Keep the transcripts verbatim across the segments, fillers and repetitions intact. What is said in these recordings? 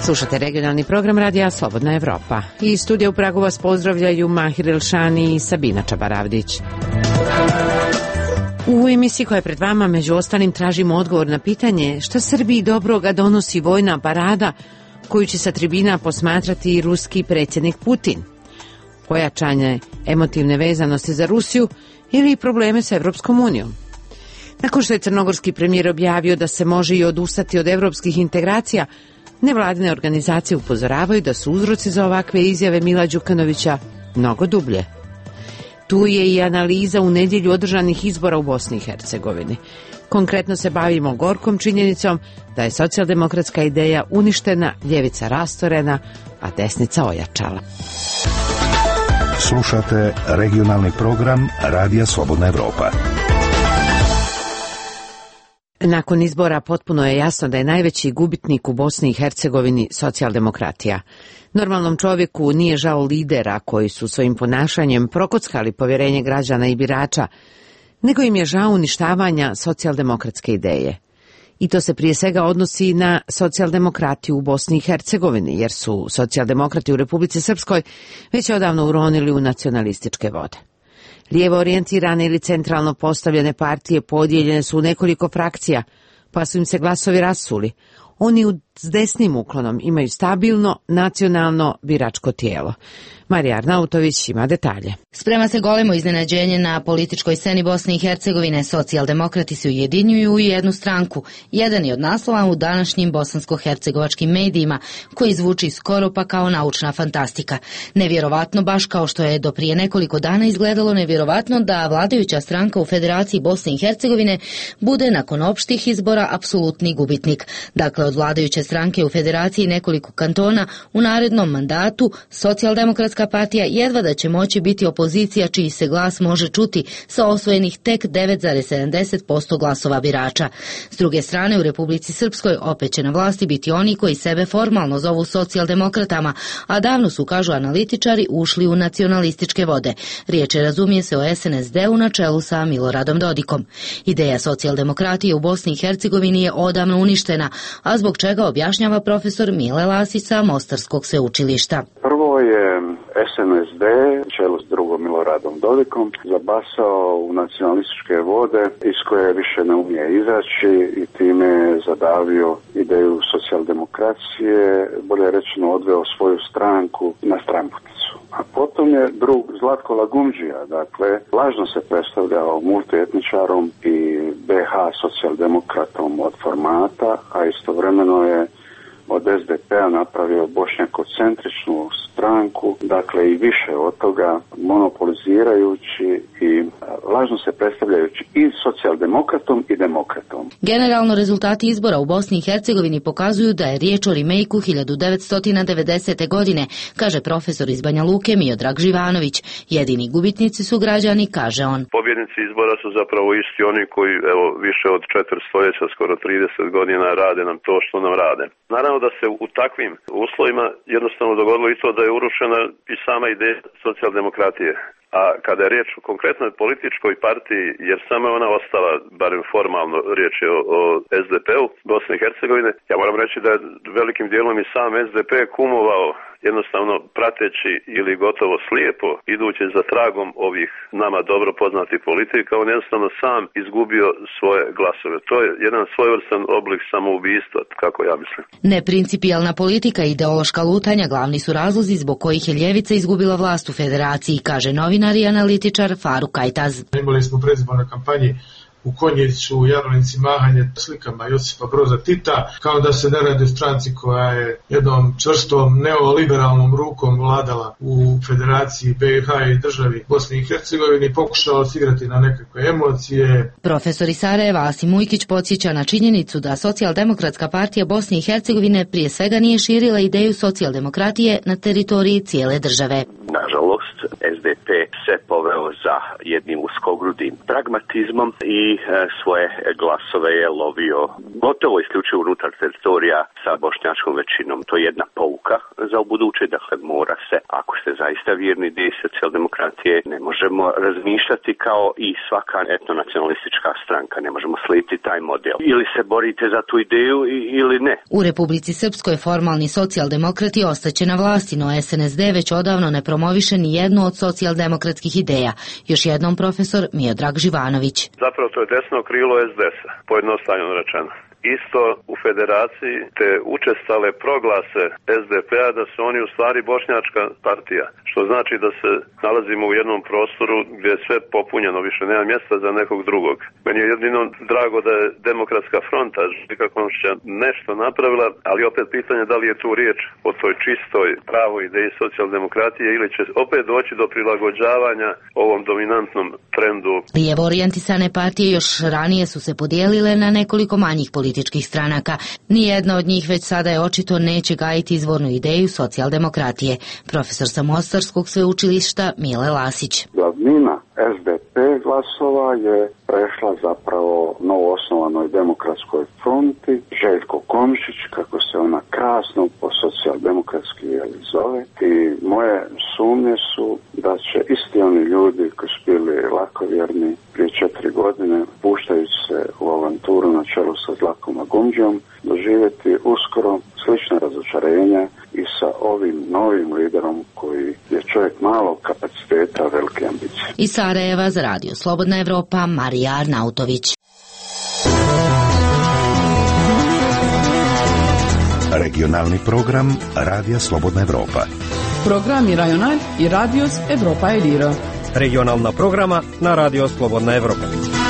Slušate regionalni program Radija Slobodna Evropa. Iz studija u Pragu vas pozdravljaju Mahir Elšani i Sabina Čabaravdić. U emisiji koja je pred vama, među ostalim, tražimo odgovor na pitanje šta Srbiji dobroga donosi vojna parada koju će sa tribina posmatrati i ruski predsjednik Putin. Pojačanje emotivne vezanosti za Rusiju ili probleme sa Evropskom unijom. Nakon što je crnogorski premijer objavio da se može i odustati od evropskih integracija, nevladine organizacije upozoravaju da su uzroci za ovakve izjave Mila Đukanovića mnogo dublje. Tu je i analiza u nedjelju održanih izbora u Bosni i Hercegovini. Konkretno se bavimo gorkom činjenicom da je socijaldemokratska ideja uništena, ljevica rastorena, a desnica ojačala. Slušate regionalni program Radija Slobodna Evropa. Nakon izbora potpuno je jasno da je najveći gubitnik u Bosni i Hercegovini socijaldemokratija. Normalnom čovjeku nije žao lidera koji su svojim ponašanjem prokockali povjerenje građana i birača, nego im je žao uništavanja socijaldemokratske ideje. I to se prije svega odnosi na socijaldemokratiju u Bosni i Hercegovini, jer su socijaldemokrati u Republici Srpskoj već odavno uronili u nacionalističke vode. Lijevo orijentirane ili centralno postavljene partije podijeljene su u nekoliko frakcija, pa su im se glasovi rasuli. Oni s desnim uklonom imaju stabilno nacionalno biračko tijelo. Marija Arnautović ima detalje. Sprema se golemo iznenađenje na političkoj sceni Bosne i Hercegovine. Socijaldemokrati se ujedinjuju u jednu stranku. Jedan je od naslova u današnjim bosansko-hercegovačkim medijima, koji zvuči skoro pa kao naučna fantastika. Nevjerovatno, baš kao što je do prije nekoliko dana izgledalo nevjerovatno da vladajuća stranka u Federaciji Bosne i Hercegovine bude nakon opštih izbora apsolutni gubitnik. Dakle, od vladajuće stranke u Federaciji nekoliko kantona u narednom mandatu Socijaldemokratska partija jedva da će moći biti opozicija čiji se glas može čuti sa osvojenih tek devet zarez sedamdeset posto glasova birača. S druge strane, u Republici Srpskoj opet će na vlasti biti oni koji sebe formalno zovu socijaldemokratama, a davno su, kažu analitičari, ušli u nacionalističke vode. Riječ je, razumije se, o es en es de-u na čelu sa Miloradom Dodikom. Ideja socijaldemokratije u Bosni i Hercegovini je odavno uništena, a zbog čega objašnjava profesor Mile Lasić sa Mostarskog sveučilišta. Prvo je es en es de, čelu s drugom Miloradom Dodikom, zabasao u nacionalističke vode iz koje više ne umije izaći i time je zadavio ideju socijaldemokracije, bolje rečeno odveo svoju stranku na stranputicu. A potom je drug Zlatko Lagumdžija, dakle, lažno se predstavljao multietničarom i be ha socijaldemokratom od formata, a istovremeno je od es de pe-a napravio bošnjakocentričnu stranku, dakle i više od toga, monopolizirajući i lažno se predstavljajući i socijaldemokratom i demokratom. Generalno, rezultati izbora u Bosni i Hercegovini pokazuju da je riječ o remejku hiljadu devetsto devedesete. godine, kaže profesor iz Banja Luke Miodrag Živanović. Jedini gubitnici su građani, kaže on. Pobjednici izbora su zapravo isti oni koji, evo, više od četiri stoljeća, skoro trideset godina rade nam to što nam rade. Naravno da se u takvim uslovima jednostavno dogodilo i to da je urušena i sama ideja socijaldemokratije. A kada je riječ o konkretnoj političkoj partiji, jer samo je ona ostala, barem formalno, riječ je o, o es de pe-u Bosne i Hercegovine, ja moram reći da je velikim dijelom i sam es de pe kumovao, jednostavno prateći ili gotovo slijepo idući za tragom ovih nama dobro poznatih politika, on jednostavno sam izgubio svoje glasove. To je jedan svojevrstan oblik samoubistva, kako ja mislim. Neprincipijalna politika i ideološka lutanja glavni su razlozi zbog kojih je ljevica izgubila vlast u Federaciji, kaže novinar i analitičar Faruk Kajtaz. Imali smo u predizbornoj kampanji u Konjicu, u Jarunici mahanje slikama Josipa Broza Tita, kao da se ne radi o stranci koja je jednom čvrstom neoliberalnom rukom vladala u Federaciji be ha i državi Bosni i Hercegovini, pokušala osigrati na nekakve emocije. Profesor iz Sarajeva Asim Mujkić podsjeća na činjenicu da Socijaldemokratska partija Bosne i Hercegovine prije svega nije širila ideju socijaldemokratije na teritoriji cijele države. Nažalost, es de pe se poveo za jednim uskogrudim pragmatizmom i e, svoje glasove je lovio gotovo isključivo unutar teritorija sa bošnjačkom većinom. To je jedna pouka za ubuduće, dakle mora se, ako ste zaista vjerni ideji socijaldemokratije, ne možemo razmišljati kao i svaka etnonacionalistička stranka, ne možemo slijediti taj model. Ili se borite za tu ideju ili ne. U Republici Srpskoj formalni socijaldemokrati ostaće na vlasti, no es en es de već odavno ne promoviše ni jednu od socijaldemokratskih ideja. Još jednom profesor Miodrag Živanović. Zapravo to je desno krilo es de es a, pojednostavljeno rečeno. Isto u federaciji te učestale proglase es de pe a da su oni u stvari bošnjačka partija, što znači da se nalazimo u jednom prostoru gdje je sve popunjeno, više nema mjesta za nekog drugog. Meni je jedino drago da je Demokratska fronta kako nešto napravila, ali opet pitanje da li je tu riječ o toj čistoj pravoj ideji socijaldemokratije ili će opet doći do prilagođavanja ovom dominantnom trendu. Lijevo orijentisane partije još ranije su se podijelile na nekoliko manjih političkih političkih stranaka. Nijedna od njih već sada je očito neće gajiti izvornu ideju socijaldemokratije. Profesor sa Mostarskog sveučilišta Mile Lasić. Glavnina es de pe glasova je prešla zapravo novoosnovanoj Demokratskoj fronti. Željko Komšić, kako se ona krasno po socijaldemokratski zove. I moje sumnje su da će isti oni ljudi koji su bili lakovjerni prije četiri godine, puštajući se u avanturu na čelu sa Zlatkom Agumđijom, doživjeti uskoro slične razočarenja i sa ovim novim liderom koji je čovjek malog kapaciteta, velike ambicije. Iz Sarajeva za Radio Slobodna Evropa, Marija Arnautović. Regionalni program Radija Slobodna Evropa. Programi Rajonal i Radios Evropa Eliro. Regionalna programa na Radio Slobodna Evropa.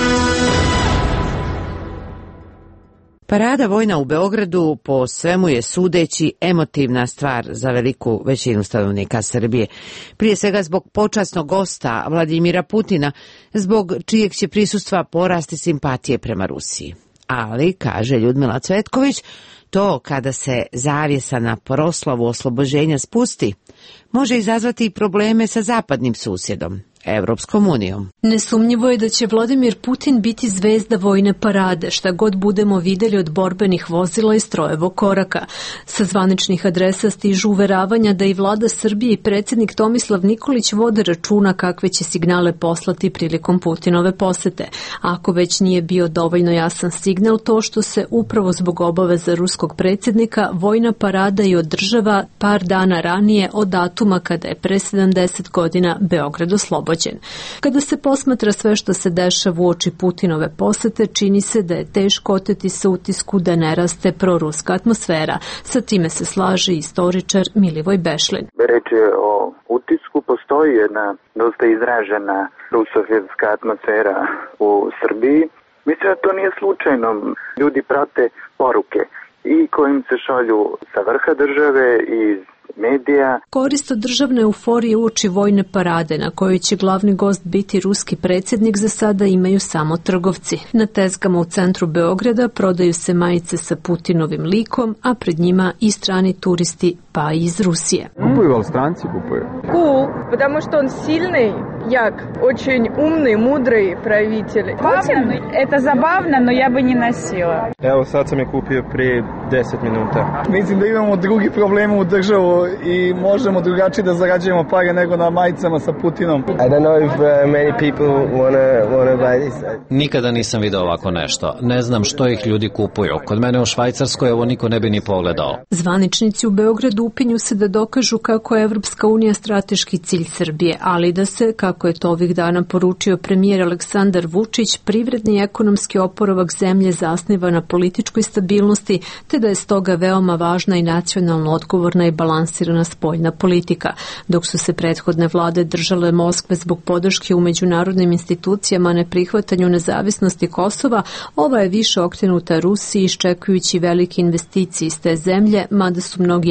Parada vojna u Beogradu po svemu je sudeći emotivna stvar za veliku većinu stanovnika Srbije. Prije svega zbog počasnog gosta Vladimira Putina, zbog čijeg će prisustva porasti simpatije prema Rusiji. Ali, kaže Ljudmila Cvetković, to kada se zavjesa na proslavu oslobođenja spusti, može izazvati probleme sa zapadnim susjedom, Evropskom unijom. Nesumnjivo je da će Vladimir Putin biti zvezda vojne parade, šta god budemo vidjeli od borbenih vozila i strojevog koraka. Sa zvaničnih adresa stižu uveravanja da i vlada Srbije i predsjednik Tomislav Nikolić vode računa kakve će signale poslati prilikom Putinove posete. Ako već nije bio dovoljno jasan signal to što se upravo zbog obaveza ruskog predsjednika vojna parada i održava par dana ranije od datuma kada je pre sedamdeset godina Beograd oslobođen. Kada se posmatra sve što se dešava uoči Putinove posete, čini se da je teško oteti se utisku da ne raste proruska atmosfera. Sa time se slaže istoričar Milivoj Bešlin. Reč je o utisku, postoji jedna dosta izražena rusofilska atmosfera u Srbiji. Mislim da to nije slučajno. Ljudi prate poruke i kojim se šalju sa vrha države i medija. Korist od državne euforije uoči vojne parade na kojoj će glavni gost biti ruski predsjednik za sada imaju samo trgovci. Na tezgama u centru Beograda prodaju se majice sa Putinovim likom, a pred njima i strani turisti, pa i iz Rusije. Kupuju, ali stranci kupuju. Cool, потому что он сильный, jak, очень умный, мудрый правитель. Putin, это забавно, но я бы не носила. Evo sad sam je kupio prije deset minuta. Mislim da imamo drugi problem u državu i možemo drugačije da zarađujemo pare nego na majicama sa Putinom. I don't know if uh, many people wanna, wanna buy this. Nikada nisam vidio ovako nešto. Ne znam što ih ljudi kupuju. Kod mene u Švajcarskoj ovo niko ne bi ni pogledao. Zvaničnici u Beogradu upinju se da dokažu kako je Evropska unija strateški cilj Srbije, ali da se, kako je to ovih dana poručio premijer Aleksandar Vučić, privredni i ekonomski oporavak zemlje zasniva na političkoj stabilnosti, te da je stoga veoma važna i nacionalno odgovorna i balansirana spoljna politika. Dok su se prethodne vlade držale Moskve zbog podrške u međunarodnim institucijama na prihvatanju nezavisnosti Kosova, ova je više okrenuta Rusiji iščekujući velike investicije iz te zemlje, mada su mnogi eksperti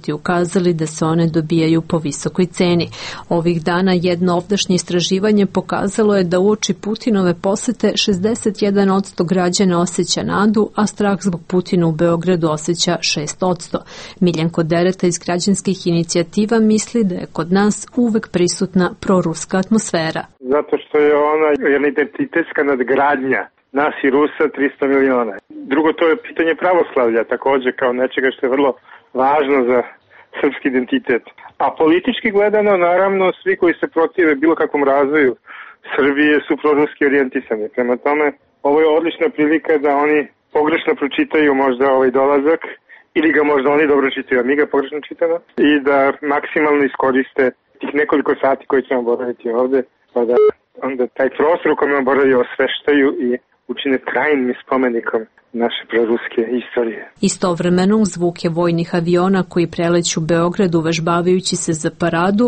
eksperti ukazali da se one dobijaju po visokoj ceni. Ovih dana jedno ovdašnje istraživanje pokazalo je da uoči Putinove posete šezdeset jedan posto građana osjeća nadu, a strah zbog Putina u Beogradu osjeća šest posto. Miljenko Dereta iz građanskih inicijativa misli da je kod nas uvek prisutna proruska atmosfera. Zato što je ona jedna identitetska nadgradnja nas i Rusa tristo miliona. Drugo, to je pitanje pravoslavlja takođe kao nečega što je vrlo važno za srpski identitet. A politički gledano, naravno, svi koji se protive bilo kakvom razvoju Srbije su proruski orijentisani. Prema tome, ovo je odlična prilika da oni pogrešno pročitaju možda ovaj dolazak ili ga možda oni dobro čitaju, a mi ga pogrešno čitamo, i da maksimalno iskoriste tih nekoliko sati koji ćemo boraviti ovde, pa da onda taj prostor u kojem boravaju osveštaju i učine trajnim spomenikom naše proruske istorije. Istovremeno uz zvuke vojnih aviona koji preleću Beograd uvežbavajući se za paradu,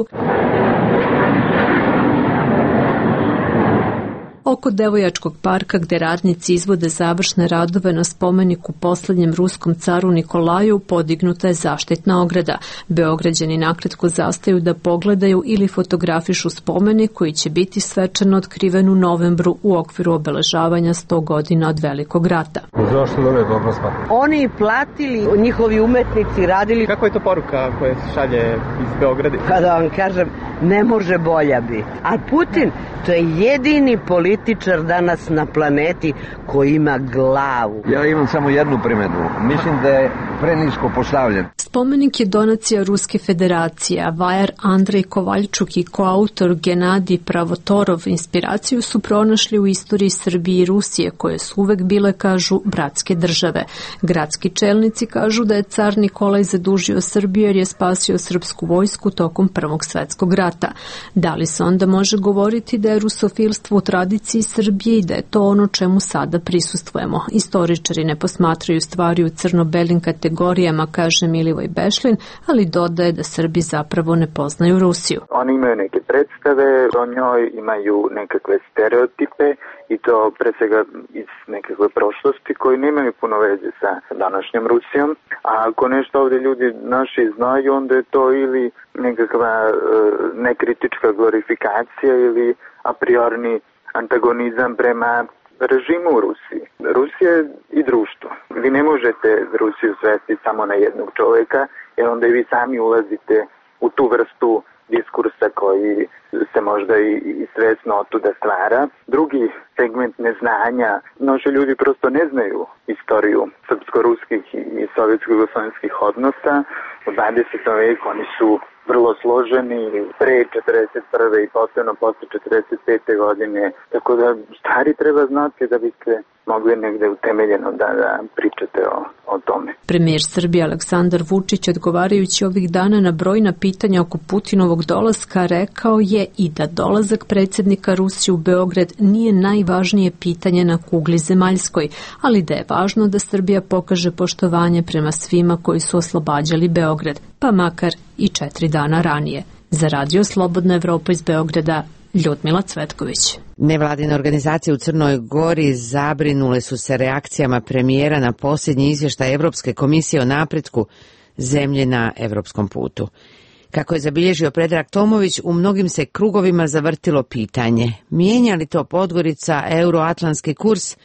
oko Devojačkog parka gde radnici izvode završne radove na spomeniku poslednjem ruskom caru Nikolaju podignuta je zaštitna ograda. Beograđani nakratko zastaju da pogledaju ili fotografišu spomenik koji će biti svečano otkriven u novembru u okviru obeležavanja sto godina od Velikog rata. Zašto da je dobro stvar? Oni platili, njihovi umetnici radili. Kako je to poruka koja se šalje iz Beograda? Pa da vam kažem, ne može bolja biti. A Putin, to je jedini političar danas na planeti koji ima glavu. Ja imam samo jednu primedbu. Mislim da je prenisko postavljen. Spomenik je donacija Ruske federacije, a vajar Andrej Kovaljčuk i koautor Genadij Pravotorov inspiraciju su pronašli u istoriji Srbije i Rusije, koje su uvek bile, kažu, bratske države. Gradski čelnici kažu da je car Nikolaj zadužio Srbiju jer je spasio srpsku vojsku tokom Prvog svetskog rata. Da li se onda može govoriti da je rusofilstvo u tradiciji Srbije i da je to ono čemu sada prisustvujemo? Istoričari ne posmatraju stvari u crno-belim kategorijama, kaže Milivoj Bešlin, ali dodaje da Srbi zapravo ne poznaju Rusiju. Oni imaju neke predstave, o njoj imaju nekakve stereotipe i to pre svega iz nekakve prošlosti koji nemaju puno veze sa današnjom Rusijom. A ako nešto ovde ljudi naši znaju, onda je to ili nekakva e, nekritička glorifikacija ili a priorni antagonizam prema režimu u Rusiji. Rusija i društvo. Vi ne možete Rusiju svesti samo na jednog čoveka, jer onda i vi sami ulazite u tu vrstu diskursa koji se možda i, i svesno otuda stvara. Drugi segment neznanja, naši ljudi prosto ne znaju istoriju srpsko-ruskih i sovjetsko-jugoslovenskih odnosa. U dvadesetom veku oni su vrlo složeni pre četrdeset prve i posebno posle četrdeset pete godine. Tako da stvari treba znati da biste mogli negde utemeljeno da, da pričate o, o tome. Premijer Srbije Aleksandar Vučić, odgovarajući ovih dana na brojna pitanja oko Putinovog dolaska, rekao je i da dolazak predsjednika Rusije u Beograd nije najvažnije pitanje na kugli zemaljskoj, ali da je važno da Srbija pokaže poštovanje prema svima koji su oslobađali Beograd, pa makar i četiri dana ranije. Za Radio Slobodna Evropa iz Beograda, Ljudmila Cvetković. Nevladine organizacije u Crnoj Gori zabrinule su se reakcijama premijera na posljednji izvještaj Evropske komisije o napretku zemlje na evropskom putu. Kako je zabilježio Predrag Tomović, u mnogim se krugovima zavrtilo pitanje: mijenja li to Podgorica euroatlantski kurs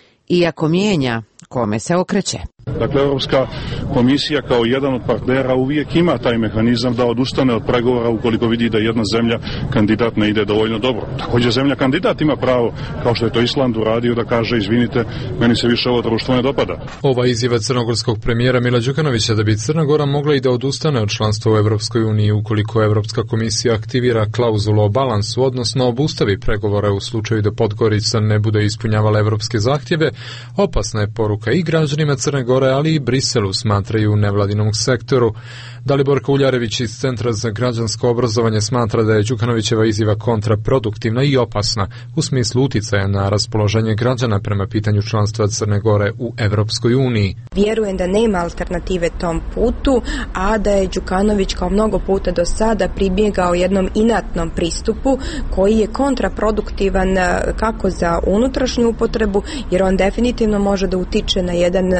i ako mijenja, kome se okreće? Dakle, Europska komisija kao jedan od partnera uvijek ima taj mehanizam da odustane od pregovora ukoliko vidi da jedna zemlja kandidat ne ide dovoljno dobro. Također zemlja kandidat ima pravo, kao što je to Island uradio, da kaže: izvinite, meni se više ovo društvo ne dopada. Ova izjava crnogorskog premijera Mila Đukanovića da bi Crna Gora mogla i da odustane od članstva u Evropskoj uniji ukoliko Evropska komisija aktivira klauzulu o balansu, odnosno obustavi pregovore u slučaju da Podgorica ne bude ispunjavala evropske zahtjeve, opasna je poruka i građanima Crne Gore, ali i Briselu, smatraju u nevladinom sektoru. Dalibor Kauljarević iz Centra za građansko obrazovanje smatra da je Đukanovićeva izjava kontraproduktivna i opasna u smislu uticaja na raspoloženje građana prema pitanju članstva Crne Gore u Evropskoj uniji. Vjerujem da nema alternative tom putu, a da je Đukanović kao mnogo puta do sada pribjegao jednom inatnom pristupu koji je kontraproduktivan kako za unutrašnju upotrebu, jer on definitivno može da utiče na jedan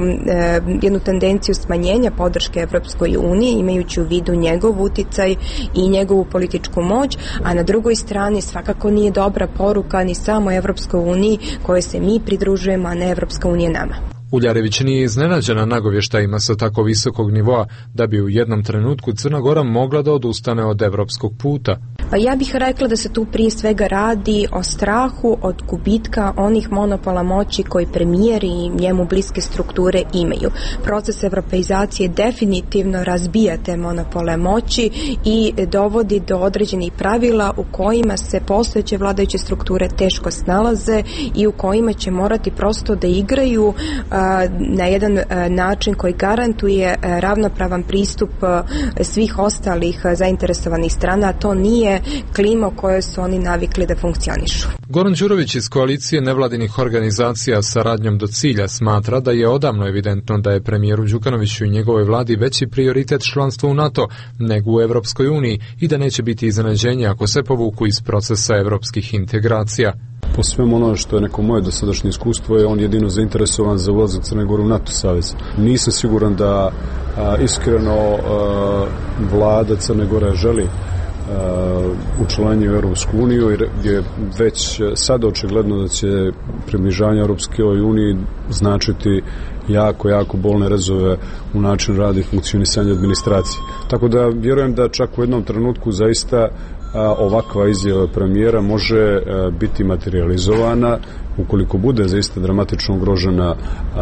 e, jednu tendenciju smanjenja podrške Evropskoj uniji, imajući u vidu njegov uticaj i njegovu političku moć, a na drugoj strani svakako nije dobra poruka ni samo Evropskoj uniji koje se mi pridružujemo, a ne Evropska unija nama. Uljarević nije iznenađena nagovještajima sa tako visokog nivoa da bi u jednom trenutku Crna Gora mogla da odustane od evropskog puta. Pa ja bih rekla da se tu prije svega radi o strahu od gubitka onih monopola moći koji premijer i njemu bliske strukture imaju. Proces evropeizacije definitivno razbija te monopole moći i dovodi do određenih pravila u kojima se postojeće vladajuće strukture teško snalaze i u kojima će morati prosto da igraju na jedan način koji garantuje ravnopravan pristup svih ostalih zainteresovanih strana, a to nije klima u kojoj su oni navikli da funkcionišu. Goran Đurović iz koalicije nevladinih organizacija Saradnjom do cilja smatra da je odavno evidentno da je premijeru Đukanoviću i njegovoj vladi veći prioritet članstvo u NATO nego u Evropskoj uniji i da neće biti iznenađenje ako se povuku iz procesa evropskih integracija. Po svemu ono što je neko moje dosadašnje iskustvo je on jedino zainteresovan za ulazak Crne Gore u NATO savez. Nisam siguran da a, iskreno a, vlada Crne Gore želi učlanjenje u Europsku uniju, jer je već sada očigledno da će približavanje Europske unije značiti jako, jako bolne rezove u način rada i funkcionisanja administracije. Tako da vjerujem da čak u jednom trenutku zaista ovakva izjava premijera može biti materializovana ukoliko bude zaista dramatično ugrožena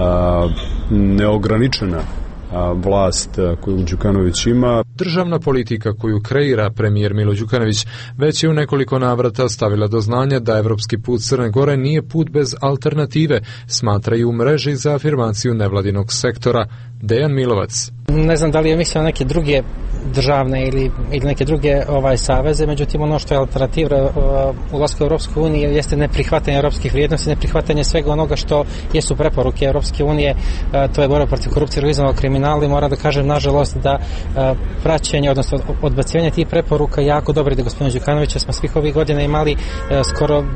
neograničena vlast koju Đukanović ima. Državna politika koju kreira premijer Milo Đukanović već je u nekoliko navrata stavila do znanja da evropski put Crne Gore nije put bez alternative, smatraju u mreži za afirmaciju nevladinog sektora. Dejan Milovac. Ne znam da li je mislio neke druge državne ili, ili neke druge ovaj saveze, međutim ono što je alternativa uh, ulasku u Europsku uniju jeste neprihvatanje europskih vrijednosti, neprihvatanje svega onoga što jesu preporuke Europske unije, uh, to je borba protiv korupcije i organizovanog kriminala i moram da kažem nažalost da uh, praćenje, odnosno odbacivanje tih preporuka jako dobro ide gospodinu Đukanovića. Smo svih ovih godina imali uh, skoro uh,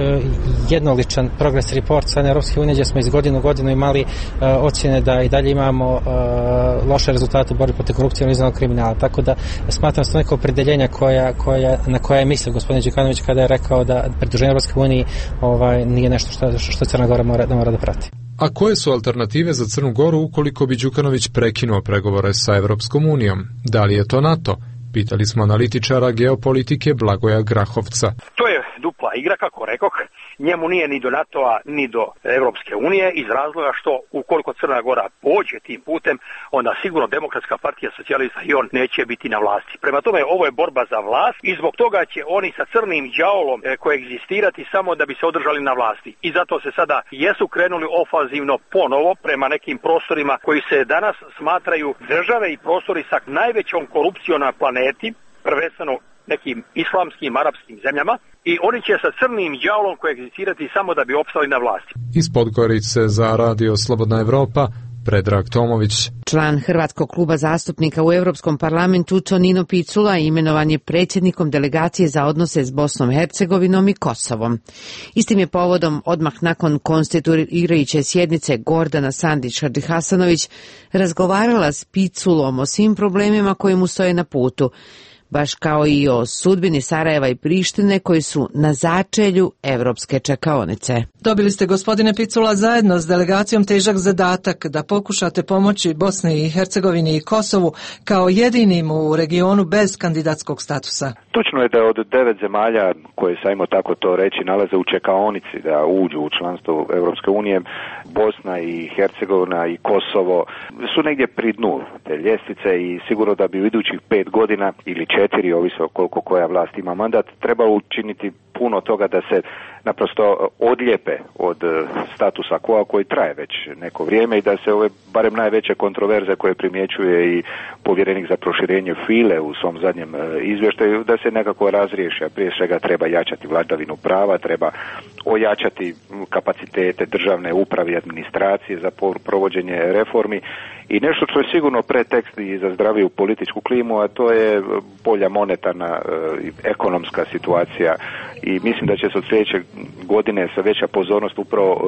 uh, jednoličan progress report sa Europske unije gdje smo iz godinu u godinu imali uh, ocjene da i dalje imamo uh, loše rezultate u borbi protiv korupcije i organizovanog kriminala. Tako da smatram se neko opredeljenja koja, koja, na koja je mislio gospodin Đukanović kada je rekao da pridruženje Europske unije ovaj, nije nešto što, što Crna Gora mora da, mora da prati. A koje su alternative za Crnu Goru ukoliko bi Đukanović prekinuo pregovore sa Evropskom unijom? Da li je to NATO? Pitali smo analitičara geopolitike Blagoja Grahovca. To je dupla igra, kako rekoh. Njemu nije ni do NATO-a, ni do Evropske unije, iz razloga što ukoliko Crna Gora pođe tim putem, onda sigurno Demokratska partija socijalista i on neće biti na vlasti. Prema tome, ovo je borba za vlast i zbog toga će oni sa crnim đavolom koegzistirati samo da bi se održali na vlasti. I zato se sada jesu krenuli ofanzivno ponovo prema nekim prostorima koji se danas smatraju države i prostori sa najvećom korupcijom na planeti, prvenstveno nekim islamskim, arapskim zemljama, i oni će sa crnim đavolom koegzistirati samo da bi opstali na vlasti. Iz Podgorice za Radio Slobodna Evropa, Predrag Tomović. Član Hrvatskog kluba zastupnika u Europskom parlamentu Tonino Picula imenovan je predsjednikom delegacije za odnose s Bosnom i Hercegovinom i Kosovom. Istim je povodom odmah nakon konstituirajuće sjednice Gordana Sandić-Hadžihasanović razgovarala s Piculom o svim problemima koji mu stoje na putu, baš kao i o sudbini Sarajeva i Prištine koji su na začelju evropske čekaonice. Dobili ste, gospodine Picula, zajedno s delegacijom težak zadatak da pokušate pomoći Bosni i Hercegovini i Kosovu kao jedinim u regionu bez kandidatskog statusa. Točno je da od devet zemalja koje se, ajmo tako to reći, nalaze u čekaonici da uđu u članstvo Evropske unije, Bosna i Hercegovina i Kosovo su negdje pri dnu te ljestvice i sigurno da bi u idućih pet godina ili četiri, ovisno koliko koja vlast ima mandat, treba učiniti puno toga da se naprosto odlijepe od statusa quo koji traje već neko vrijeme i da se ove barem najveće kontroverze koje primjećuje i povjerenik za proširenje File u svom zadnjem izvještaju da se nekako razriješi. Prije svega treba jačati vladavinu prava, treba ojačati kapacitete državne uprave i administracije za provođenje reformi i nešto što je sigurno pretekst i za zdraviju političku klimu, a to je bolja monetarna i ekonomska situacija i mislim da će se od sljedeće godine sa veća pozornost upravo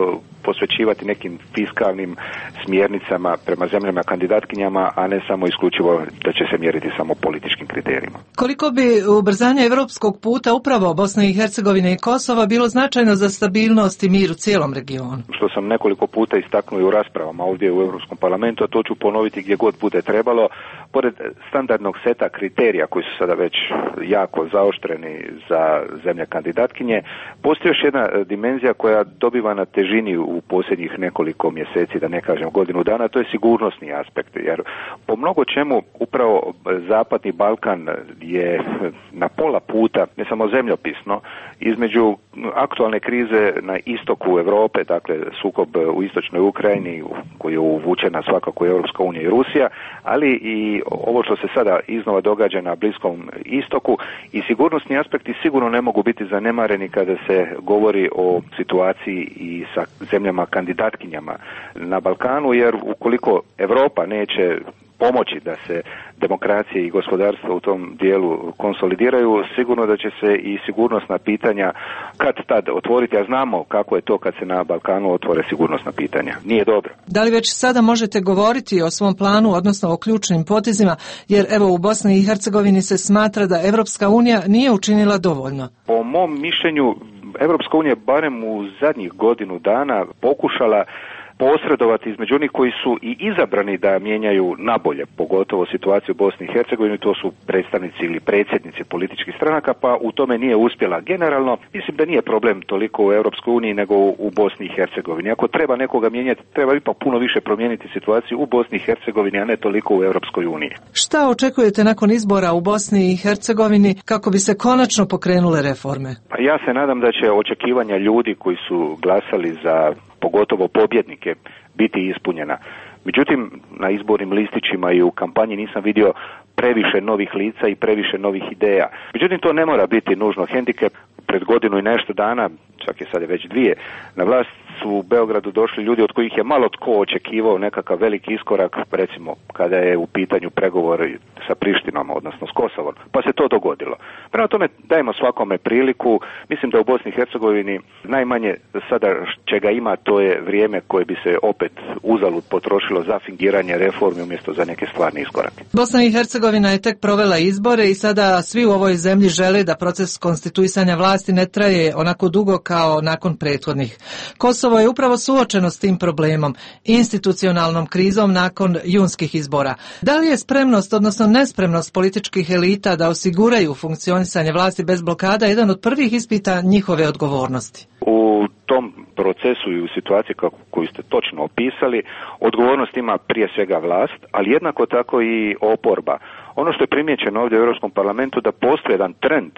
posvećivati nekim fiskalnim smjernicama prema zemljama kandidatkinjama, a ne samo isključivo da će se mjeriti samo političkim kriterijima. Koliko bi ubrzanje europskog puta upravo Bosne i Hercegovine i Kosova bilo značajno za stabilnost i mir u cijelom regionu? Što sam nekoliko puta istaknuo i u raspravama ovdje u Europskom parlamentu, a to ću ponoviti gdje god bude trebalo, pored standardnog seta kriterija koji su sada već jako zaoštreni za zemlje kandidatkinje, postoji još jedna dimenzija koja dobiva na težini u posljednjih nekoliko mjeseci, da ne kažem godinu dana, to je sigurnosni aspekt, jer po mnogo čemu upravo Zapadni Balkan je na pola puta, ne samo zemljopisno, između aktualne krize na istoku Europe, dakle sukob u istočnoj Ukrajini koji je uvučena svakako Europska unija i Rusija, ali i ovo što se sada iznova događa na Bliskom istoku, i sigurnosni aspekti sigurno ne mogu biti zanemareni kada se govori o situaciji i sa zemljama kandidatkinjama na Balkanu, jer ukoliko Europa neće pomoći da se demokracije i gospodarstvo u tom dijelu konsolidiraju, sigurno da će se i sigurnosna pitanja kad tad otvoriti, a znamo kako je to kad se na Balkanu otvore sigurnosna pitanja. Nije dobro. Da li već sada možete govoriti o svom planu, odnosno o ključnim potezima, jer evo u Bosni i Hercegovini se smatra da Evropska unija nije učinila dovoljno? Po mom mišljenju, Evropska unija barem u zadnjih godinu dana pokušala posredovati između onih koji su i izabrani da mijenjaju nabolje, pogotovo situaciju u Bosni i Hercegovini, to su predstavnici ili predsjednici političkih stranaka, pa u tome nije uspjela. Generalno, mislim da nije problem toliko u Europskoj uniji nego u Bosni i Hercegovini. Ako treba nekoga mijenjati, treba ipak puno više promijeniti situaciju u Bosni i Hercegovini, a ne toliko u Europskoj uniji. Šta očekujete nakon izbora u Bosni i Hercegovini kako bi se konačno pokrenule reforme? Pa ja se nadam da će očekivanja ljudi koji su glasali za pogotovo pobjednike biti ispunjena. Međutim, na izbornim listićima i u kampanji nisam vidio previše novih lica i previše novih ideja. Međutim, to ne mora biti nužno hendikep. Pred godinu i nešto dana, čak je sad već dvije, na vlast su u Beogradu došli ljudi od kojih je malo tko očekivao nekakav veliki iskorak, recimo kada je u pitanju pregovor sa Prištinom, odnosno s Kosovom, pa se to dogodilo. Prema tome dajemo svakome priliku. Mislim da u Bosni i Hercegovini najmanje sada čega ima, to je vrijeme koje bi se opet uzalud potrošilo za fingiranje reformi umjesto za neke stvarne iskorake. Bosna i Hercegovina je tek provela izbore i sada svi u ovoj zemlji žele da proces konstituisanja vlasti ne traje onako dugo kao nakon prethodnih. Kosovo je upravo suočeno s tim problemom, institucionalnom krizom nakon junskih izbora. Da li je spremnost, odnosno nespremnost političkih elita da osiguraju funkcionisanje vlasti bez blokada jedan od prvih ispita njihove odgovornosti? U tom procesu i u situaciji kako, koju ste točno opisali, odgovornost ima prije svega vlast, ali jednako tako i oporba. Ono što je primijećeno ovdje u Europskom parlamentu da postoji jedan trend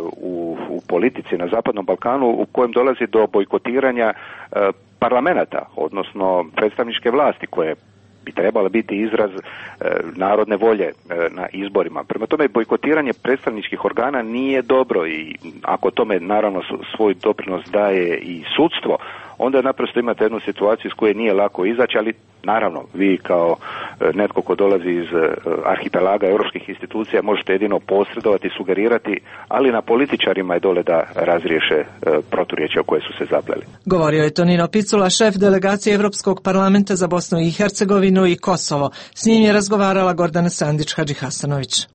u, u politici na Zapadnom Balkanu u kojem dolazi do bojkotiranja e, parlamenta, odnosno predstavničke vlasti koje bi trebala biti izraz e, narodne volje e, na izborima. Prema tome, bojkotiranje predstavničkih organa nije dobro i ako tome naravno svoj doprinos daje i sudstvo, onda naprosto imate jednu situaciju s koje nije lako izaći, ali naravno vi kao netko ko dolazi iz arhipelaga europskih institucija možete jedino posredovati, sugerirati, ali na političarima je dole da razriješe proturječja u koje su se zapleli. Govorio je Tonino Picula, šef delegacije Europskog parlamenta za Bosnu i Hercegovinu i Kosovo. S njim je razgovarala Gordana Sandić-Hadžihasanović.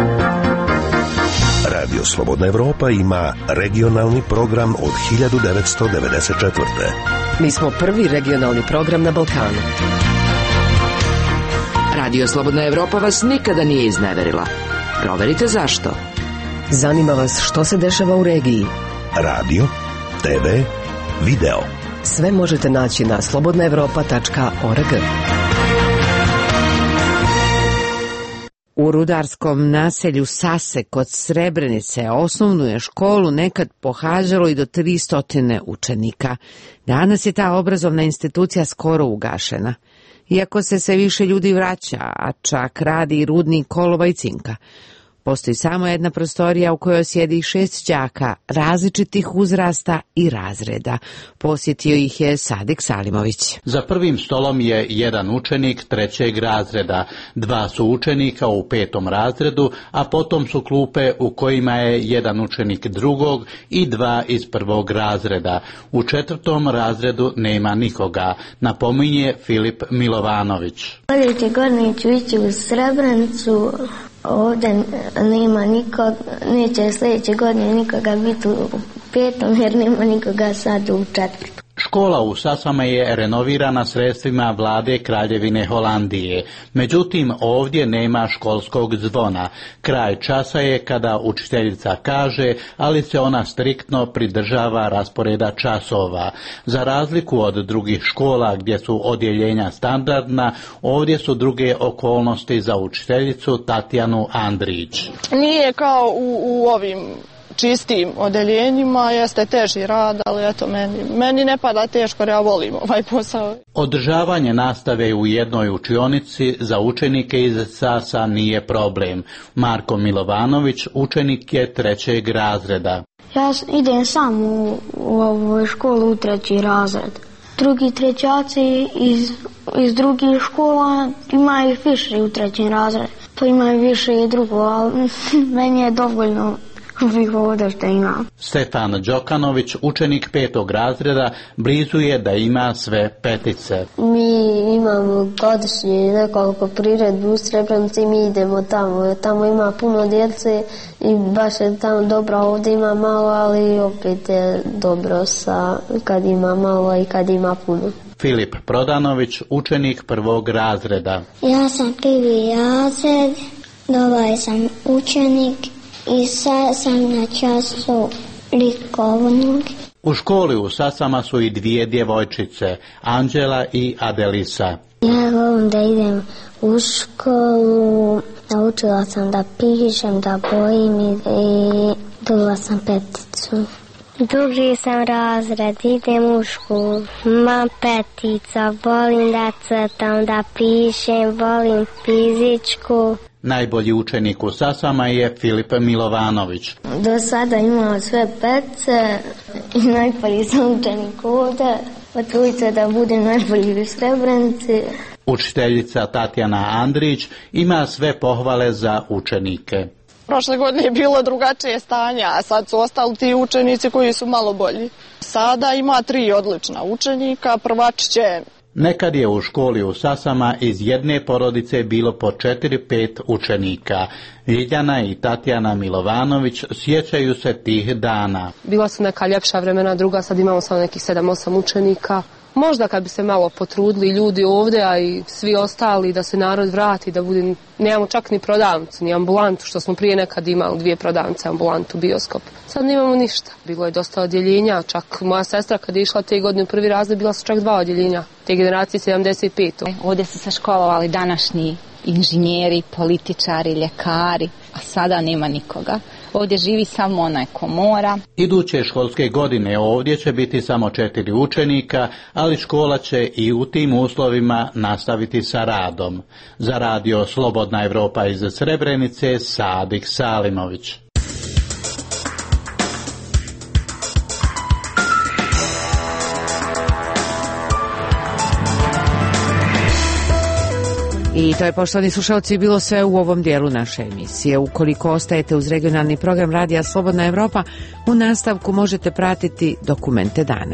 Radio Slobodna Evropa ima regionalni program od hiljadu devetsto devedeset četvrte. Mi smo prvi regionalni program na Balkanu. Radio Slobodna Evropa vas nikada nije izneverila. Proverite zašto. Zanima vas što se dešava u regiji. Radio, te ve, video. Sve možete naći na slobodna evropa tačka org. U rudarskom naselju Sase kod Srebrenice osnovnu je školu nekad pohađalo i do tristo učenika. Danas je ta obrazovna institucija skoro ugašena. Iako se sve više ljudi vraća, a čak radi i rudnik kolova i cinka. Postoji samo jedna prostorija u kojoj sjedi šest đaka različitih uzrasta i razreda. Posjetio ih je Sadik Salimović. Za prvim stolom je jedan učenik trećeg razreda, dva su učenika u petom razredu, a potom su klupe u kojima je jedan učenik drugog i dva iz prvog razreda. U četvrtom razredu nema nikoga, napominje Filip Milovanović. Sljedeće godine ću ići u Srebrenicu, ovdje nema nikoga, neće sljedeće godine nikoga biti u petom jer nema nikoga sad u četvrtom. Škola u Sasama je renovirana sredstvima vlade Kraljevine Holandije. Međutim, ovdje nema školskog zvona. Kraj časa je kada učiteljica kaže, ali se ona striktno pridržava rasporeda časova. Za razliku od drugih škola gdje su odjeljenja standardna, ovdje su druge okolnosti za učiteljicu Tatjanu Andrić. Nije kao u, u ovim čistim odeljenjima, jeste teži rad, ali eto meni, meni ne pada teško jer ja volim ovaj posao. Održavanje nastave u jednoj učionici za učenike iz Sasa nije problem. Marko Milovanović učenik je trećeg razreda. Ja idem sam u, u ovu školu u treći razred. Drugi trećaci iz, iz drugih škola imaju više u trećem razredu. To imaju više i drugo, ali meni je dovoljno Stefan Đokanović, učenik petog razreda, blizu je da ima sve petice. Mi imamo godišnje nekoliko priredbi u Srebrenici i mi idemo tamo. Tamo ima puno djece i baš je tamo dobro, ovdje ima malo, ali opet je dobro sa kad ima malo i kad ima puno. Filip Prodanović, učenik prvog razreda. Ja sam prvi razred, ovaj sam učenik i sad sam na času likovnog. U školi u Sasama su i dvije djevojčice, Anđela i Adelisa. Ja volim da idem u školu, naučila sam da pišem, da bojim i, i dobila sam peticu. Drugi sam razred, idem u školu, imam petica, volim da crtam, da pišem, volim fizičku. Najbolji učenik u Sasama je Filip Milovanović. Do sada imam sve petice i najbolji sam učenik ovdje. Potrudit se da budem najbolji u Srebrenici. Učiteljica Tatjana Andrić ima sve pohvale za učenike. Prošle godine je bilo drugačije stanje, a sad su ostali ti učenici koji su malo bolji. Sada ima tri odlična učenika, prvačiće. Nekad je u školi u Sasama iz jedne porodice bilo po četiri pet učenika. Ljiljana i Tatjana Milovanović sjećaju se tih dana. Bila su neka ljepša vremena, druga, sad imamo samo nekih sedam osam učenika. Možda kad bi se malo potrudili ljudi ovdje, a i svi ostali, da se narod vrati, da bude, nemamo čak ni prodavnicu, ni ambulantu, što smo prije nekad imali dvije prodavnice, ambulantu, bioskop. Sad nemamo ništa. Bilo je dosta odjeljenja, čak moja sestra kad je išla te godine u prvi razred, bila su čak dva odjeljenja, te generacije sedamdeset pet. Ovdje su se školovali današnji inženjeri, političari, ljekari, a sada nema nikoga. Ovdje živi samo onaj ko mora. Iduće školske godine ovdje će biti samo četiri učenika, ali škola će i u tim uslovima nastaviti sa radom. Za radio Slobodna Evropa iz Srebrenice, Sadik Salimović. I to je, poštovani slušalci, bilo sve u ovom dijelu naše emisije. Ukoliko ostajete uz regionalni program Radija Slobodna Evropa, u nastavku možete pratiti dokumente dana.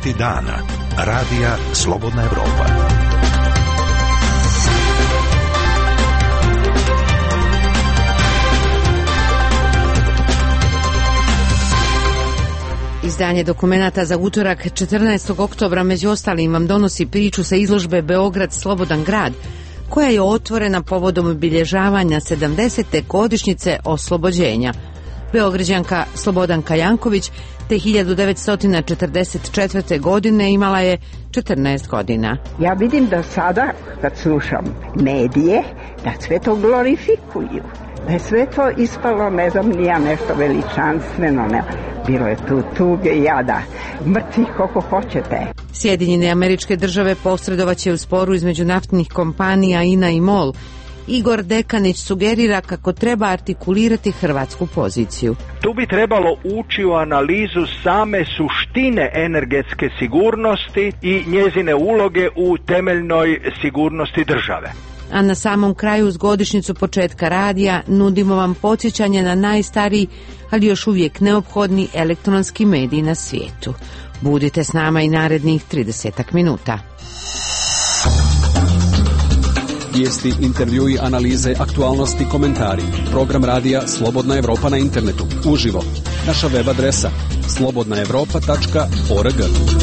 Momenti dana. Radija Slobodna Evropa. Izdanje dokumenata za utorak četrnaestog oktobra među ostalim vam donosi priču sa izložbe Beograd Slobodan grad, koja je otvorena povodom obilježavanja sedamdesete godišnjice oslobođenja. Beograđanka Slobodanka Janković te hiljadu devetsto četrdeset četvrte. godine imala je četrnaest godina. Ja vidim da sada, kad slušam medije, da sve to glorifikuju. Da je sve to ispalo, ne znam, nija nešto veličanstveno, ne. Bilo je tu tuge i jada, mrtvih koliko hoćete. Sjedinjene Američke Države posredovaće u sporu između naftnih kompanija I N A i MOL. Igor Dekanić sugerira kako treba artikulirati hrvatsku poziciju. Tu bi trebalo ući u analizu same suštine energetske sigurnosti i njezine uloge u temeljnoj sigurnosti države. A na samom kraju, uz godišnjicu početka radija, nudimo vam podsjećanje na najstariji, ali još uvijek neophodni elektronski medij na svijetu. Budite s nama i narednih trideset minuta. Vijesti, intervjui, analize, aktualnosti, komentari. Program radija Slobodna Evropa na internetu. Uživo. Naša web adresa slobodna evropa tačka org.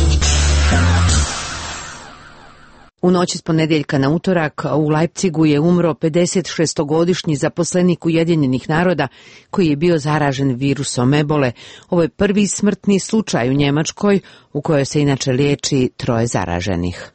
U noći s ponedjeljka na utorak u Leipzigu je umro pedeset šestogodišnji zaposlenik Ujedinjenih naroda koji je bio zaražen virusom ebole. Ovo je prvi smrtni slučaj u Njemačkoj, u kojoj se inače liječi troje zaraženih.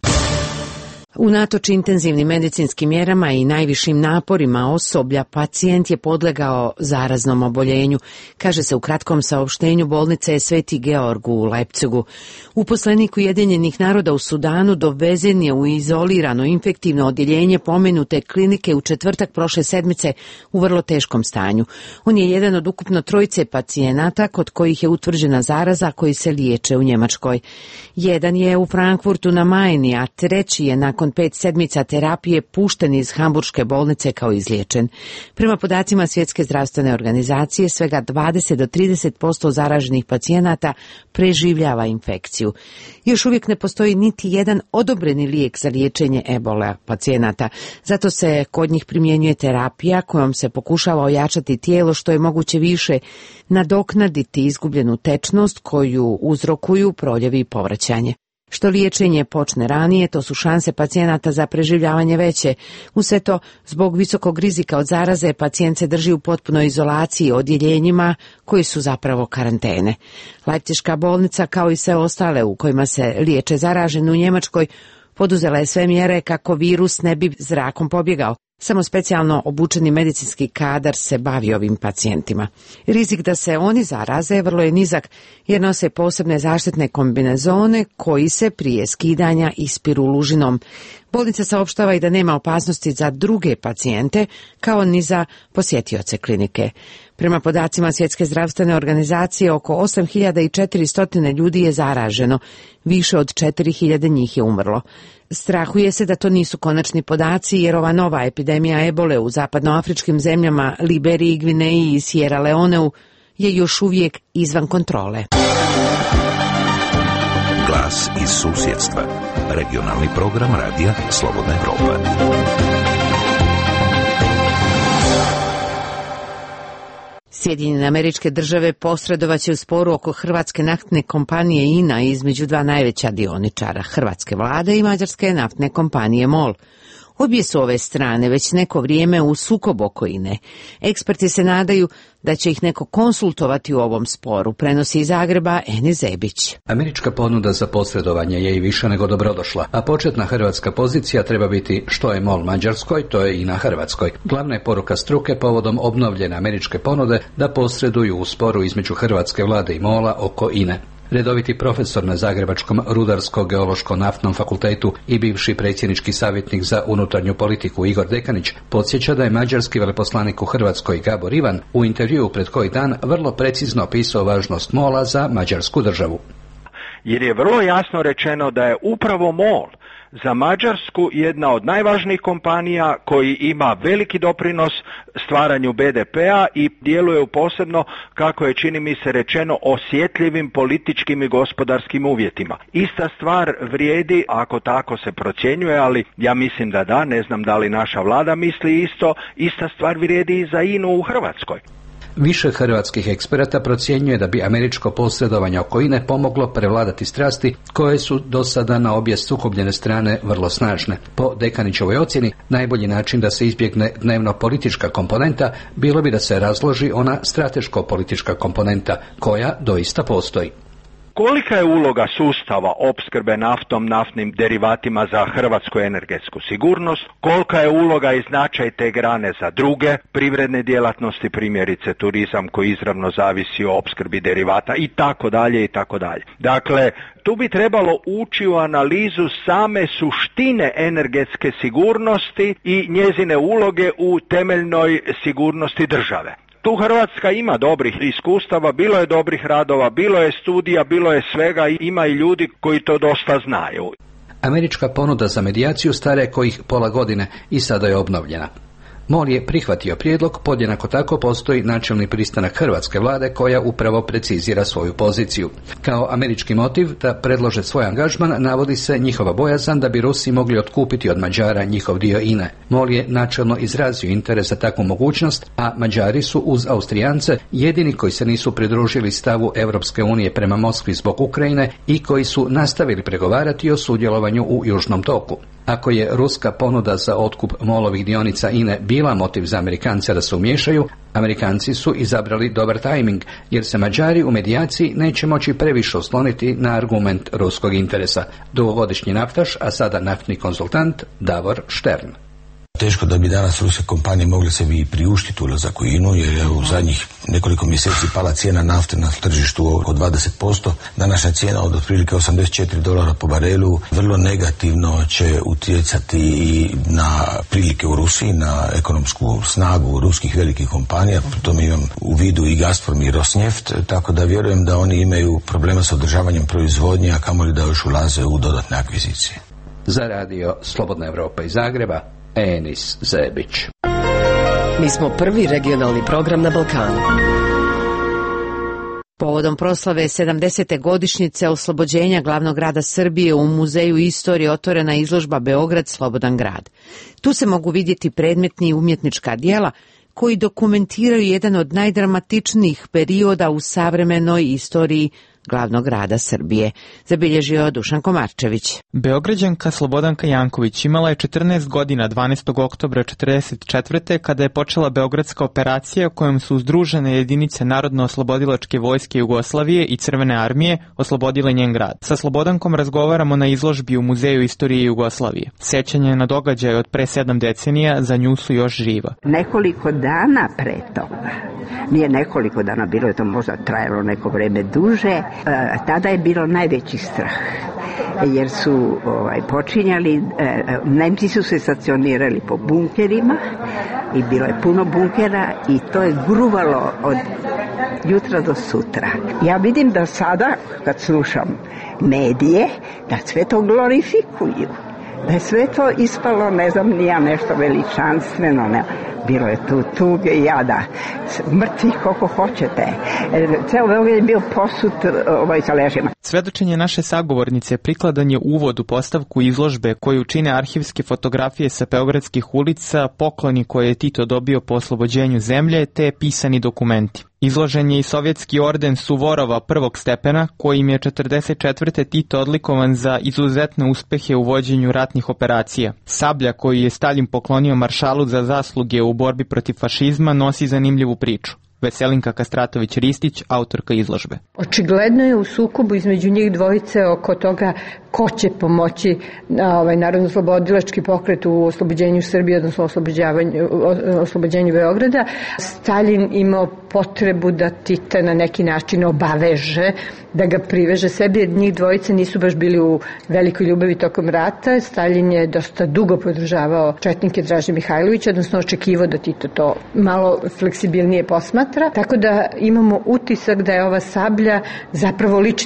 Unatoč intenzivnim medicinskim mjerama i najvišim naporima osoblja, pacijent je podlegao zaraznom oboljenju, kaže se u kratkom saopštenju bolnice Sveti Georg u Leipzigu. Uposlenik Ujedinjenih naroda u Sudanu dovezen je u izolirano infektivno odjeljenje pomenute klinike u četvrtak prošle sedmice u vrlo teškom stanju. On je jedan od ukupno trojice pacijenata kod kojih je utvrđena zaraza koji se liječe u Njemačkoj. Jedan je u Frankfurtu na Majni, a treći je nakon pet sedmica terapije pušten iz hamburške bolnice kao izliječen. Prema podacima Svjetske zdravstvene organizacije, svega dvadeset do trideset posto zaraženih pacijenata preživljava infekciju. Još uvijek ne postoji niti jedan odobreni lijek za liječenje ebola pacijenata, zato se kod njih primjenjuje terapija kojom se pokušava ojačati tijelo što je moguće više, nadoknaditi izgubljenu tečnost koju uzrokuju proljevi i povraćanje. Što liječenje počne ranije, to su šanse pacijenata za preživljavanje veće. U sve to, zbog visokog rizika od zaraze, pacijent se drži u potpunoj izolaciji odjeljenjima koji su zapravo karantene. Leipziška bolnica, kao i sve ostale u kojima se liječe zaraženi u Njemačkoj, poduzela je sve mjere kako virus ne bi zrakom pobjegao. Samo specijalno obučeni medicinski kadar se bavi ovim pacijentima. Rizik da se oni zaraze vrlo je nizak jer nose posebne zaštitne kombinezone koji se prije skidanja ispiru lužinom. Bolnica saopštava i da nema opasnosti za druge pacijente kao ni za posjetioce klinike. Prema podacima Svjetske zdravstvene organizacije, oko osam hiljada četiristo ljudi je zaraženo, više od četiri hiljade njih je umrlo. Strahuje se da to nisu konačni podaci jer ova nova epidemija ebole u zapadnoafričkim zemljama Liberiji, Gvineji i Sierra Leoneu je još uvijek izvan kontrole. Glas iz susjedstva. Regionalni program radija Slobodna Evropa. Sjedinjene Američke Države posredovaće u sporu oko hrvatske naftne kompanije I N A između dva najveća dioničara, hrvatske vlade i mađarske naftne kompanije MOL. Obje su ove strane već neko vrijeme u sukobu oko I N E. Eksperti se nadaju da će ih neko konsultovati u ovom sporu, prenosi iz Zagreba Enis Zebić. Američka ponuda za posredovanje je i više nego dobrodošla, a početna hrvatska pozicija treba biti što je MOL Mađarskoj, to je I N A Hrvatskoj. Glavna je poruka struke povodom obnovljene američke ponude da posreduju u sporu između hrvatske vlade i MOL-a oko I N E. Redoviti profesor na Zagrebačkom Rudarsko-geološko-naftnom fakultetu i bivši predsjednički savjetnik za unutarnju politiku Igor Dekanić podsjeća da je mađarski veleposlanik u Hrvatskoj Gabor Ivan u intervjuu pred koji dan vrlo precizno opisao važnost MOL-a za mađarsku državu. Jer je vrlo jasno rečeno da je upravo MOL za Mađarsku jedna od najvažnijih kompanija koji ima veliki doprinos stvaranju be de pea i djeluje u posebno, kako je čini mi se rečeno, osjetljivim političkim i gospodarskim uvjetima. Ista stvar vrijedi, ako tako se procjenjuje, ali ja mislim da da, ne znam da li naša vlada misli isto, ista stvar vrijedi i za I N U u Hrvatskoj. Više hrvatskih eksperata procjenjuje da bi američko posredovanje oko I N E pomoglo prevladati strasti koje su do sada na obje sukobljene strane vrlo snažne. Po Dekanićevoj ocjeni, najbolji način da se izbjegne dnevno politička komponenta bilo bi da se razloži ona strateško-politička komponenta koja doista postoji. Kolika je uloga sustava opskrbe naftom, naftnim derivatima za hrvatsku energetsku sigurnost, kolika je uloga i značaj te grane za druge privredne djelatnosti, primjerice turizam koji izravno zavisi o opskrbi derivata i tako dalje i tako dalje. Dakle, tu bi trebalo ući u analizu same suštine energetske sigurnosti i njezine uloge u temeljnoj sigurnosti države. Tu Hrvatska ima dobrih iskustava, bilo je dobrih radova, bilo je studija, bilo je svega i ima i ljudi koji to dosta znaju. Američka ponuda za medijaciju stara je kojih pola godine i sada je obnovljena. MOL je prihvatio prijedlog, podjednako tako postoji načelni pristanak hrvatske vlade koja upravo precizira svoju poziciju. Kao američki motiv da predlože svoj angažman navodi se njihova bojazan da bi Rusi mogli otkupiti od Mađara njihov dio I N E. MOL je načelno izrazio interes za takvu mogućnost, a Mađari su uz Austrijance jedini koji se nisu pridružili stavu Europske unije prema Moskvi zbog Ukrajine i koji su nastavili pregovarati o sudjelovanju u Južnom toku. Ako je ruska ponuda za otkup MOL-ovih dionica I N E bila motiv za Amerikance da se umiješaju, Amerikanci su izabrali dobar tajming, jer se Mađari u medijaciji neće moći previše osloniti na argument ruskog interesa. Dugogodišnji naftaš, a sada naftni konzultant Davor Štern. Teško da bi danas ruske kompanije mogle se bi priuštiti ulazak u I N U, jer je u zadnjih nekoliko mjeseci pala cijena nafte na tržištu oko dvadeset posto. Današnja cijena od otprilike osamdeset četiri dolara po barelu vrlo negativno će utjecati i na prilike u Rusiji, na ekonomsku snagu ruskih velikih kompanija. Pri tome imam u vidu i Gazprom i Rosneft, tako da vjerujem da oni imaju problema sa održavanjem proizvodnje, a kamoli da još ulaze u dodatne akvizicije. Za radio Slobodna Evropa iz Zagreba, Enis Zebić. Mi smo prvi regionalni program na Balkanu. Povodom proslave sedamdesete godišnjice oslobođenja glavnog grada Srbije u Muzeju istorije otvorena izložba Beograd slobodan grad. Tu se mogu vidjeti predmetni i umjetnička djela koji dokumentiraju jedan od najdramatičnijih perioda u savremenoj istoriji glavnog grada Srbije, zabilježio Dušan Komarčević. Beograđanka Slobodanka Janković imala je četrnaest godina dvanaestog oktobra četrdeset četvrte kada je počela Beogradska operacija kojom su združene jedinice Narodno-oslobodilačke vojske Jugoslavije i Crvene armije oslobodile njen grad. Sa Slobodankom razgovaramo na izložbi u Muzeju istorije Jugoslavije. Sećanje na događaje od pre sedam decenija za nju su još živa. Nekoliko dana pre toga, nije nekoliko dana, bilo je to možda trajalo neko vreme duže, tada je bilo najveći strah, jer su ovaj, počinjali, eh, Nemci su se stacionirali po bunkerima i bilo je puno bunkera i to je gruvalo od jutra do sutra. Ja vidim da sada, kad slušam medije, da sve to glorifikuju, da je sve to ispalo, ne znam, nija nešto veličanstveno, ne. Bilo je tu tuge i jada, mrtvih koliko hoćete. Ceo Beograd je bio posut ovaj, sa ležima. Svedočenje naše sagovornice prikladan je uvod u postavku izložbe koju čine arhivske fotografije sa beogradskih ulica, pokloni koje je Tito dobio po oslobođenju zemlje, te pisani dokumenti. Izložen je i sovjetski orden Suvorova prvog stepena, kojim je četrdeset četvrte Tito odlikovan za izuzetne uspehe u vođenju ratnih operacija. Sablja koju je Stalin poklonio maršalu za zasluge u borbi protiv fašizma nosi zanimljivu priču. Veselinka Kastratović-Ristić, autorka izložbe. Očigledno je u sukobu između njih dvojice oko toga ko će pomoći na ovaj narodno-oslobodilački pokret u oslobođenju Srbije, odnosno oslobođenju Beograda. Stalin imao potrebu da Tita na neki način obaveže, da ga priveže sebi, jer njih dvojice nisu baš bili u velikoj ljubavi tokom rata. Stalin je dosta dugo podržavao četnike Draže Mihajlovića, odnosno očekivao da Tito to malo fleksibilnije posmatra. Tako da imamo utisak da je ova sablja zapravo lični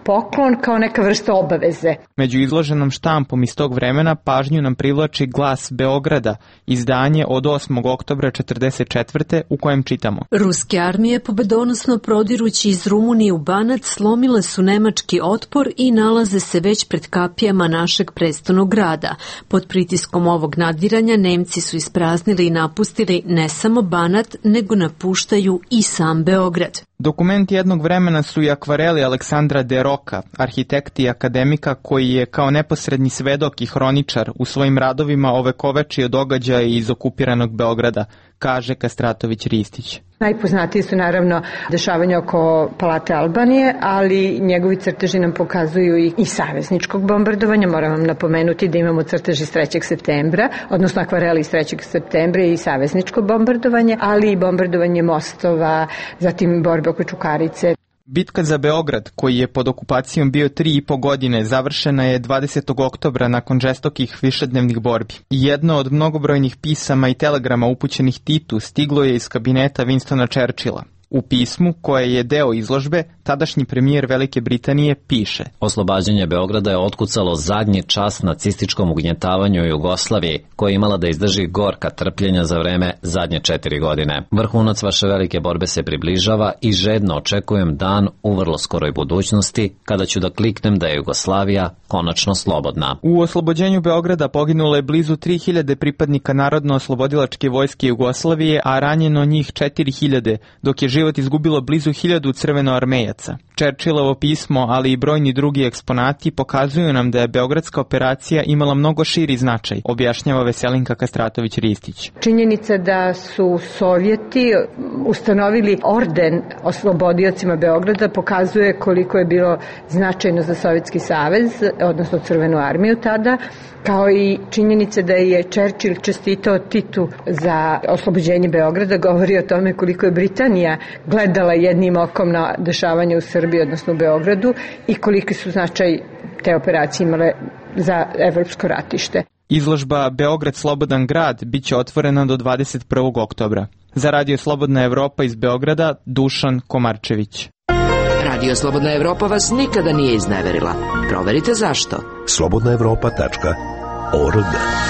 poklon kao neka vrsta obaveze. Među izloženom štampom iz tog vremena pažnju nam privlači Glas Beograda, izdanje od osmog oktobra četrdeset četvrte u kojem čitamo: Ruske armije pobedonosno prodirući iz Rumunije u Banac slomile su nemački otpor i nalaze se već pred kapijama našeg prestolnog grada. Pod pritiskom ovog nadiranja Nemci su ispraznili i napustili ne samo Banat, nego napuštaju i sam Beograd. Dokumenti jednog vremena su i akvareli Aleksandra de Roka, arhitekta i akademika koji je kao neposredni svedok i hroničar u svojim radovima ovekovečio događaje iz okupiranog Beograda, kaže Kastratović Ristić. Najpoznatiji su naravno dešavanja oko Palate Albanije, ali njegovi crteži nam pokazuju i, i savezničkog bombardovanja. Moram vam napomenuti da imamo crteži iz trećeg septembra, odnosno akvareli iz trećeg septembra i savezničko bombardovanje, ali i bombardovanje mostova, zatim borbe oko Čukarice. Bitka za Beograd, koji je pod okupacijom bio tri i po godine, završena je dvadesetog oktobra nakon žestokih višednevnih borbi. Jedno od mnogobrojnih pisama i telegrama upućenih Titu stiglo je iz kabineta Winstona Churchilla. U pismu, koje je deo izložbe, tadašnji premijer Velike Britanije piše: Oslobađanje Beograda je otkucalo zadnji čas nacističkom ugnjetavanju Jugoslavije, koja je imala da izdrži gorka trpljenja za vreme zadnje četiri godine. Vrhunac vaše velike borbe se približava i žedno očekujem dan u vrlo skoroj budućnosti, kada ću da kliknem da je Jugoslavija konačno slobodna. U oslobođenju Beograda poginulo je blizu tri hiljade pripadnika Narodno-oslobodilačke vojske Jugoslavije, a ranjeno njih četiri hiljade, dok je život izgubilo blizu hiljadu crvenoarmejaca. Churchillovo pismo, ali i brojni drugi eksponati pokazuju nam da je beogradska operacija imala mnogo širi značaj, objašnjava Veselinka Kastratović Ristić. Činjenica da su Sovjeti ustanovili orden oslobodiocima Beograda pokazuje koliko je bilo značajno za Sovjetski savez, odnosno Crvenu armiju tada, kao i činjenica da je Churchill čestitao Titu za oslobođenje Beograda, govori o tome koliko je Britanija gledala jednim okom na dešavanje u Srbiji, odnosno u Beogradu, i koliki su značaj te operacije imale za evropsko ratište. Izložba Beograd slobodan grad biće otvorena do dvadeset prvog oktobra. Za Radio Slobodna Evropa iz Beograda, Dušan Komarčević. Radio Slobodna Evropa vas nikada nije izneverila. Proverite zašto. slobodna evropa tačka org.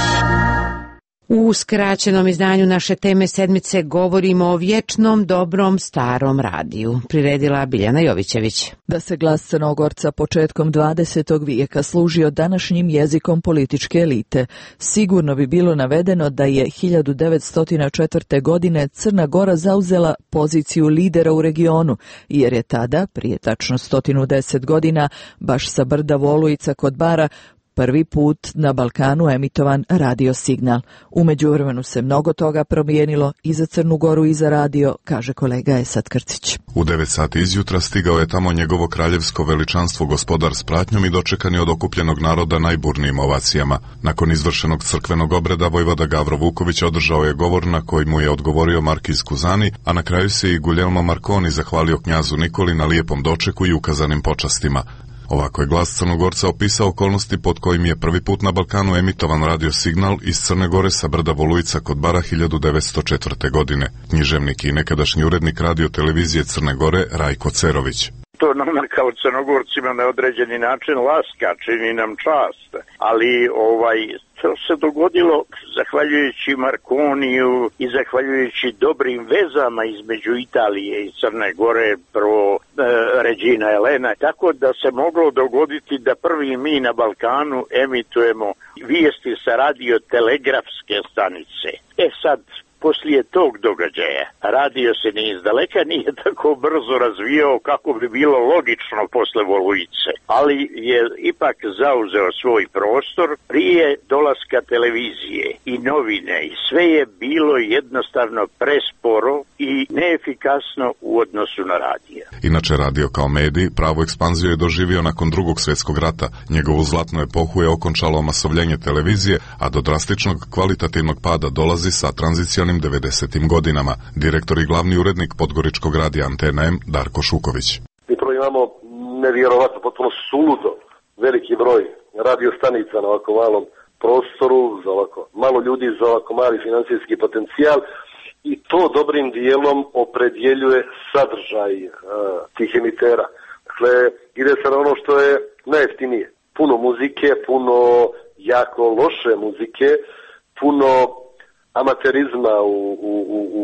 U skraćenom izdanju naše teme sedmice govorimo o vječnom dobrom starom radiju. Priredila Biljana Jovićević. Da se glas Crnogorca početkom dvadesetog vijeka služio današnjim jezikom političke elite, sigurno bi bilo navedeno da je hiljadu devetsto četvrte. godine Crna Gora zauzela poziciju lidera u regionu, jer je tada, prije tačno sto deset godina, baš sa brda Volujica kod Bara, prvi put na Balkanu emitovan radio signal. U međuvremenu se mnogo toga promijenilo i za Crnu Goru i za radio, kaže kolega Esad Krcić. U devet sati izjutra stigao je tamo njegovo kraljevsko veličanstvo gospodar s pratnjom i dočekani od okupljenog naroda najburnijim ovacijama. Nakon izvršenog crkvenog obreda vojvoda Gavro Vuković održao je govor na koji mu je odgovorio markiz Kuzani, a na kraju se i Guglielmo Marconi zahvalio knjazu Nikoli na lijepom dočeku i ukazanim počastima. Ovako je glas Crnogorca opisao okolnosti pod kojim je prvi put na Balkanu emitovan radio signal iz Crne Gore sa brda Volujica kod Bara hiljadu devetsto četvrte. godine. Književnik i nekadašnji urednik radio televizije Crne Gore Rajko Cerović. To nama kao Crnogorcima na određeni način laska, čini nam čast, ali ovaj to se dogodilo zahvaljujući Marconiju i zahvaljujući dobrim vezama između Italije i Crne Gore, prvo e, Regina Elena, tako da se moglo dogoditi da prvi mi na Balkanu emitujemo vijesti sa radiotelegrafske stanice. E sad, poslije tog događaja radio se ni izdaleka nije tako brzo razvijao kako bi bilo logično posle Volujice, ali je ipak zauzeo svoj prostor prije dolaska televizije i novine i sve je bilo jednostavno presporo i neefikasno u odnosu na radio. Inače, radio kao medij pravu ekspanziju je doživio nakon drugog svjetskog rata. Njegovu zlatnu epohu je okončalo omasovljenje televizije, a do drastičnog kvalitativnog pada dolazi sa tranzicionim devedesetim godinama. Direktor i glavni urednik podgoričkog radija Antena M, Darko Šuković. Mi prvo imamo nevjerovatno, potpuno suludo veliki broj radio stanica na ovako malom prostoru, za ovako malo ljudi, za ovako mali financijski potencijal, i to dobrim dijelom opredjeljuje sadržaj uh, tih emitera. Dakle, ide se na ono što je najjeftinije. Puno muzike, puno jako loše muzike, puno amaterizma u, u, u, u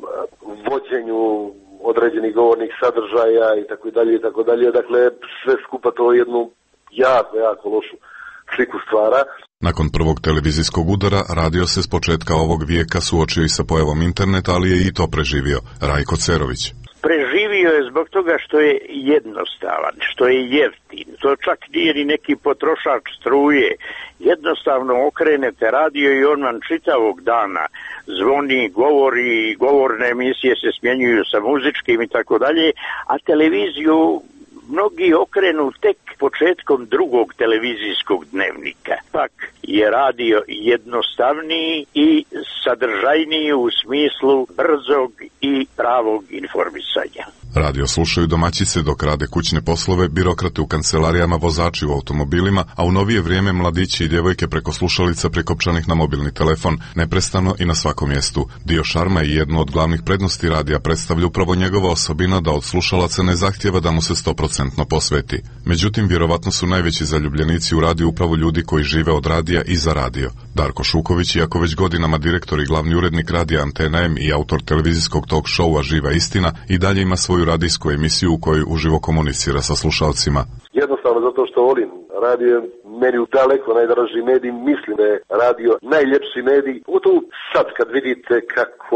vođenju određenih govornih sadržaja i tako dalje i tako dalje. Dakle, sve skupa to jednu jako, jako lošu sliku stvara. Nakon prvog televizijskog udara, radio se s početka ovog vijeka suočio i sa pojavom interneta, ali je i to preživio. Rajko Cerović. Preživio je zbog toga što je jednostavan, što je jeftin. To čak nije ni neki potrošač struje. Jednostavno okrenete radio i on vam čitavog dana zvoni, govori, govorne emisije se smjenjuju sa muzičkim i tako dalje, a televiziju mnogi okrenu tek početkom drugog televizijskog dnevnika. Pak je radio jednostavniji i sadržajniji u smislu brzog i pravog informisanja. Radio slušaju domaćice dok rade kućne poslove, birokrate u kancelarijama, vozači u automobilima, a u novije vrijeme mladići i djevojke preko slušalica prekopčanih na mobilni telefon, neprestano i na svakom mjestu. Dio šarma i jednu od glavnih prednosti radija predstavlja upravo njegova osobina da od slušalaca ne zahtjeva da mu se sto posto posveti. Međutim, vjerovatno su najveći zaljubljenici u radiju upravo ljudi koji žive od radija i za radio. Darko Šuković, iako već godinama direktor i glavni urednik radija Antena M i autor televizijskog talk showa Živa istina, i dalje ima svoju radijsku emisiju u kojoj uživo komunicira sa slušalcima. Jednostavno zato što volim radio, meni u daleko najdraži medij, mislim da je radio najljepši medij. Pogotovo sad kad vidite kako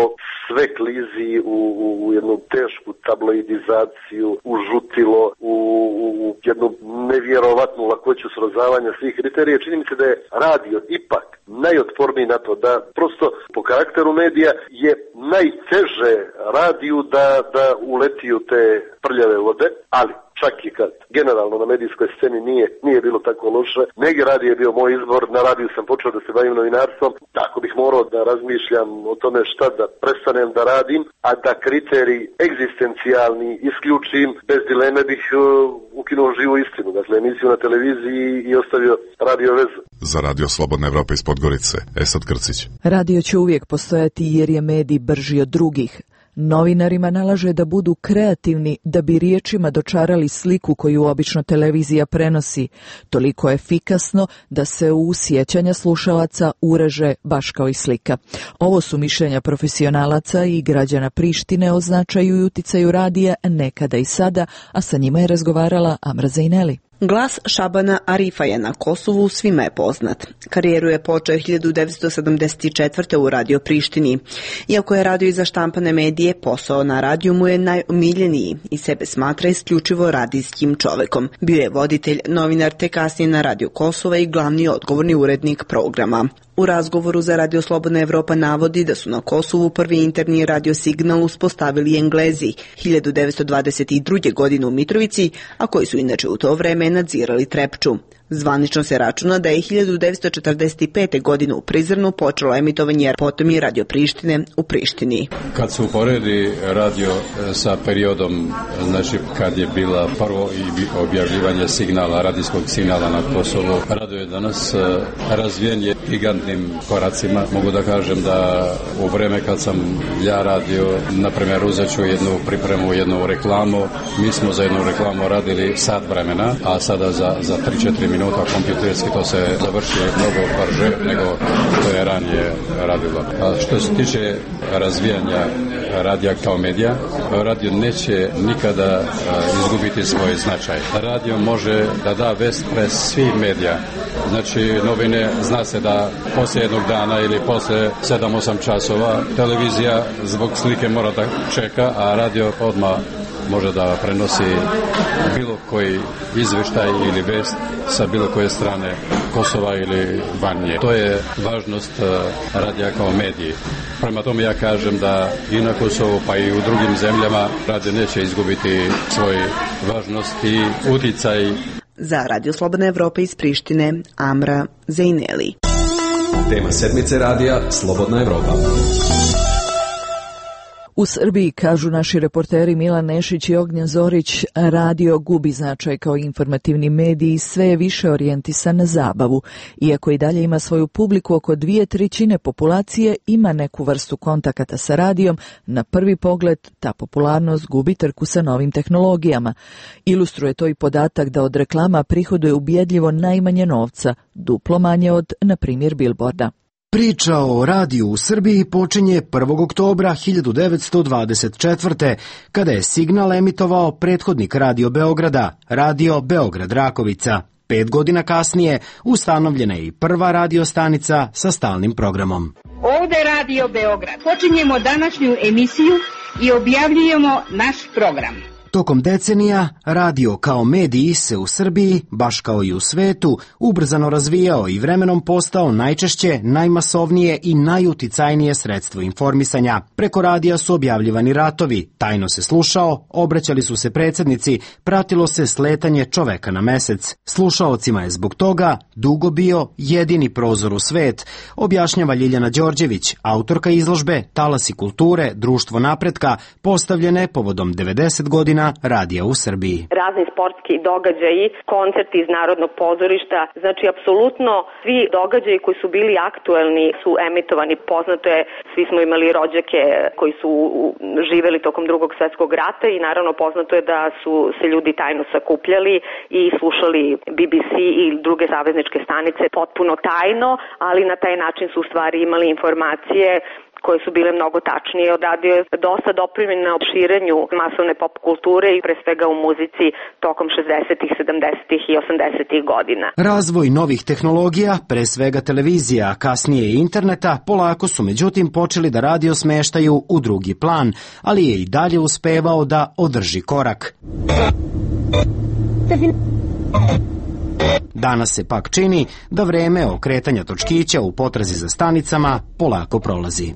sve klizi u, u, u jednu tešku tabloidizaciju, u žutilo, u, u, u jednu nevjerovatnu lakoću srozavanja svih kriterija, čini mi se da je radio ipak najotporniji na to, da prosto po karakteru medija je najteže radiju da, da uleti u te prljave vode, ali čak i kad generalno na medijskoj sceni nije, nije bilo tako loše. Neki radio je bio moj izbor, na radiju sam počeo da se bavim novinarstvom, tako bih morao da razmišljam o tome šta da prestanem da radim, a da kriterij egzistencijalni isključim, bez dileme bih uh, ukinuo Živu istinu, dakle emisiju na televiziji i ostavio radio vezu. Za Radio Slobodna Evropa iz Podgorice, Esad Krcić. Radio će uvijek postojati jer je medij brži od drugih. Novinarima nalaže da budu kreativni da bi riječima dočarali sliku koju obično televizija prenosi, toliko efikasno da se u sjećanja slušalaca ureže baš kao i slika. Ovo su mišljenja profesionalaca i građana Prištine o značaju i uticaju radija nekada i sada, a sa njima je razgovarala Amra Zejneli. Glas Šabana Arifa je na Kosovu svima je poznat. Karijeru je počeo hiljadu devetsto sedamdeset četvrte. u Radio Prištini. Iako je radio i za štampane medije, posao na radiju mu je najomiljeniji i sebe smatra isključivo radijskim čovekom. Bio je voditelj, novinar te kasnije na Radio Kosova i glavni odgovorni urednik programa. U razgovoru za Radio Slobodna Evropa navodi da su na Kosovu prvi interni radio signal uspostavili Englezi hiljadu devetsto dvadeset druge. godine u Mitrovici, a koji su inače u to vreme nadzirali Trepču. Zvanično se računa da je hiljadu devetsto četrdeset pete. godine u Prizrenu počelo emitovanje, potom i Radio Prištine u Prištini. Kad se uporedi radio sa periodom, znači kad je bila prvo i objavljivanje signala, radijskog signala na Kosovu, radio je danas razvijen je gigantnim koracima. Mogu da kažem da u vreme kad sam ja radio, na primjer uzet ću jednu pripremu, jednu reklamu, mi smo za jednu reklamu radili sat vremena, a sada za, za tri četiri minuta kompjuterski to se završi mnogo brže nego to je ranije radilo. A što se tiče razvijanja radija kao medija, radio neće nikada izgubiti svoj značaj. Radio može da da vest pre svih medija. Znači novine zna se da poslije jednog dana ili poslije sedam osam časova televizija zbog slike mora da čeka, a radio odmah može da prenosi bilo koji izvještaj ili vest sa bilo koje strane Kosova ili van nje. To je važnost radija kao mediji. Prema tome ja kažem da i na Kosovu pa i u drugim zemljama radio neće izgubiti svoj važnost i uticaj. Za Radio Slobodna Evropa iz Prištine, Amra Zejneli. Tema sedmice radija Slobodna Evropa. U Srbiji, kažu naši reporteri Milan Nešić i Ognjen Zorić, radio gubi značaj kao informativni medij i sve je više orijentisan na zabavu. Iako i dalje ima svoju publiku, oko dvije trećine populacije ima neku vrstu kontakata sa radijom, na prvi pogled ta popularnost gubi trku sa novim tehnologijama. Ilustruje to i podatak da od reklama prihoduje ubjedljivo najmanje novca, duplo manje od, na primjer, bilborda. Priča o radiju u Srbiji počinje prvog oktobra hiljadu devetsto dvadeset četvrte. kada je Signal emitovao prethodnik Radio Beograda, Radio Beograd Rakovica. Pet godina kasnije ustanovljena je i prva radio stanica sa stalnim programom. Ovde je Radio Beograd. Počinjemo današnju emisiju i objavljujemo naš program. Tokom decenija, radio kao mediji se u Srbiji, baš kao i u svetu, ubrzano razvijao i vremenom postao najčešće, najmasovnije i najuticajnije sredstvo informisanja. Preko radija su objavljivani ratovi, tajno se slušao, obraćali su se predsjednici, pratilo se sletanje čoveka na mesec. Slušaocima je zbog toga dugo bio jedini prozor u svet, objašnjava Ljiljana Đorđević, autorka izložbe Talasi kulture, društvo napretka, postavljene povodom devedeset godina radija u Srbiji. Razni sportski događaji, koncerti iz Narodnog pozorišta, znači apsolutno svi događaji koji su bili aktuelni su emitovani. Poznato je, svi smo imali rođake koji su živeli tokom Drugog svjetskog rata i naravno poznato je da su se ljudi tajno sakupljali i slušali B B C i druge savezničke stanice potpuno tajno, ali na taj način su u stvari imali informacije koje su bile mnogo tačnije. Radio je dosta doprinio na širenju masovne pop kulture i pre svega u muzici tokom šezdesetih, sedamdesetih i osamdesetih godina. Razvoj novih tehnologija, pre svega televizija, a kasnije i interneta, polako su međutim počeli da radio smeštaju u drugi plan, ali je i dalje uspevao da održi korak. Danas se pak čini da vreme okretanja točkića u potrazi za stanicama polako prolazi.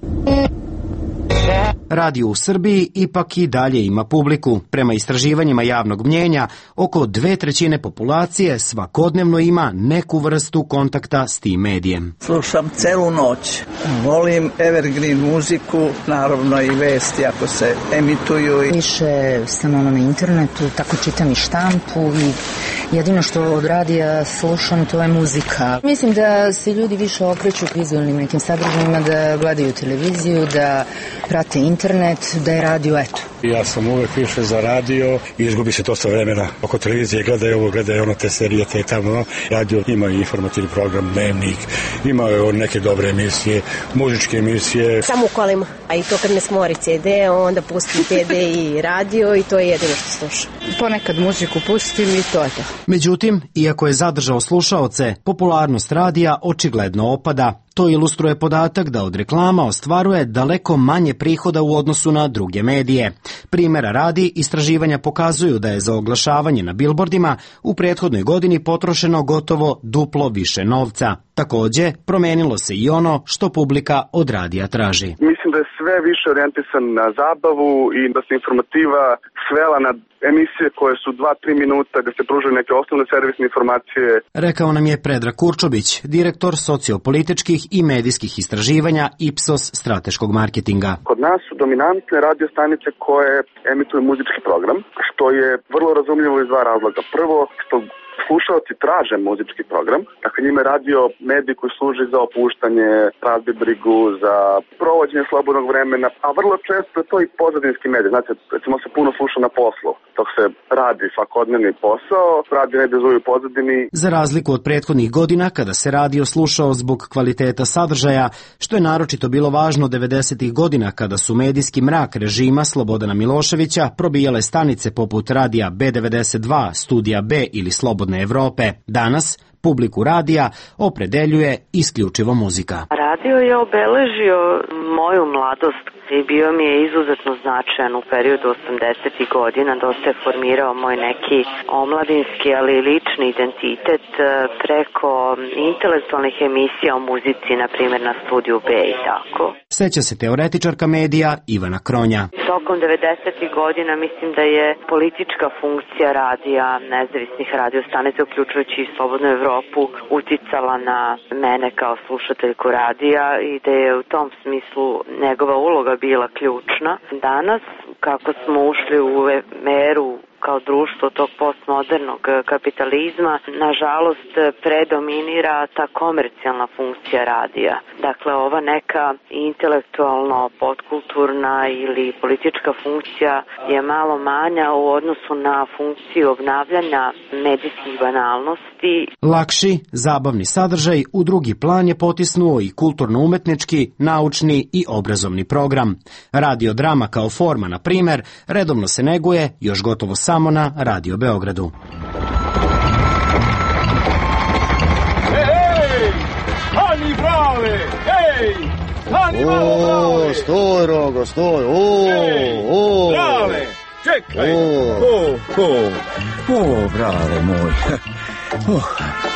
Radio u Srbiji ipak i dalje ima publiku. Prema istraživanjima javnog mnjenja, oko dve trećine populacije svakodnevno ima neku vrstu kontakta s tim medijem. Slušam celu noć. Volim evergreen muziku, naravno i vesti ako se emituju. Više sam ono na internetu, tako čitam i štampu i jedino što od radija slušam to je muzika. Mislim da se ljudi više okreću k vizualnim nekim sadržajima, da gledaju televiziju, da prate internet, da je radio eto. Ja sam uvek više za radio i izgubi se dosta vremena oko televizije, gledaju ovo, gledaju ono, te serije, te tamo. Radio ima i informativni program, dnevnik, ima neke dobre emisije, muzičke emisije. Samo u kolima, a i to kad ne smori C D, onda pustim C D i radio i to je jedino što slušam. Ponekad muziku pustim i to je to. Međutim, iako je zadržao slušaoce, popularnost radija očigledno opada. To ilustruje podatak da od reklama ostvaruje daleko manje prihoda u odnosu na druge medije. Primera radi, istraživanja pokazuju da je za oglašavanje na bilbordima u prethodnoj godini potrošeno gotovo duplo više novca. Također, promenilo se i ono što publika od radija traži. Mislim da je sve više orijentisan na zabavu i da se informativa svela na emisije koje su dva do tri minuta gde se pružaju neke osnovne servisne informacije. Rekao nam je Predrag Kurčović, direktor sociopolitičkih i medijskih istraživanja Ipsos strateškog marketinga. Kod nas su dominantne radio stanice koje emituju muzički program, što je vrlo razumljivo iz dva razloga. Prvo, što slušalci traže muzički program, dakle njima je radio medij koji služi za opuštanje, razbibrigu, za provođenje slobodnog vremena, a vrlo često je to i pozadinski medij. Znate, recimo se puno sluša na poslu, dok se radi svakodnevni posao, radio ne dezuju pozadini. Za razliku od prethodnih godina, kada se radio slušao zbog kvaliteta sadržaja, što je naročito bilo važno devedesetih godina, kada su medijski mrak režima Slobodana Miloševića probijale stanice poput radija B devedeset dva, Studija B ili Slobodne Evrope. Danas publiku radija opredeljuje isključivo muzika. Radio je obeležio moju mladost i bio mi je izuzetno značajan u periodu osamdesetih godina. Dosta je formirao moj neki omladinski, ali i lični identitet preko intelektualnih emisija o muzici, na primjer na Studiju B i tako. seća se teoretičarka medija Ivana Kronja. Tokom devedesetih godina mislim da je politička funkcija radija, nezavisnih radiostanica, uključujući i Slobodnu Evropu, uticala na mene kao slušateljku radija i da je u tom smislu njegova uloga bila ključna. Danas, kako smo ušli u eru kao društvo tog postmodernog kapitalizma, nažalost predominira ta komercijalna funkcija radija. Dakle, ova neka intelektualno podkulturna ili politička funkcija je malo manja u odnosu na funkciju obnavljanja medijskih banalnosti. Lakši, zabavni sadržaj u drugi plan je potisnuo i kulturno-umetnički, naučni i obrazovni program. Radiodrama kao forma, na primer, redovno se neguje još gotovo samo na Radio Beogradu. Ej, stani brale, ej, stani malo brale. O, stoj, Rogo, stoj, o, o. Brale, čekaj. O, o, o, o, brale moj. Oh.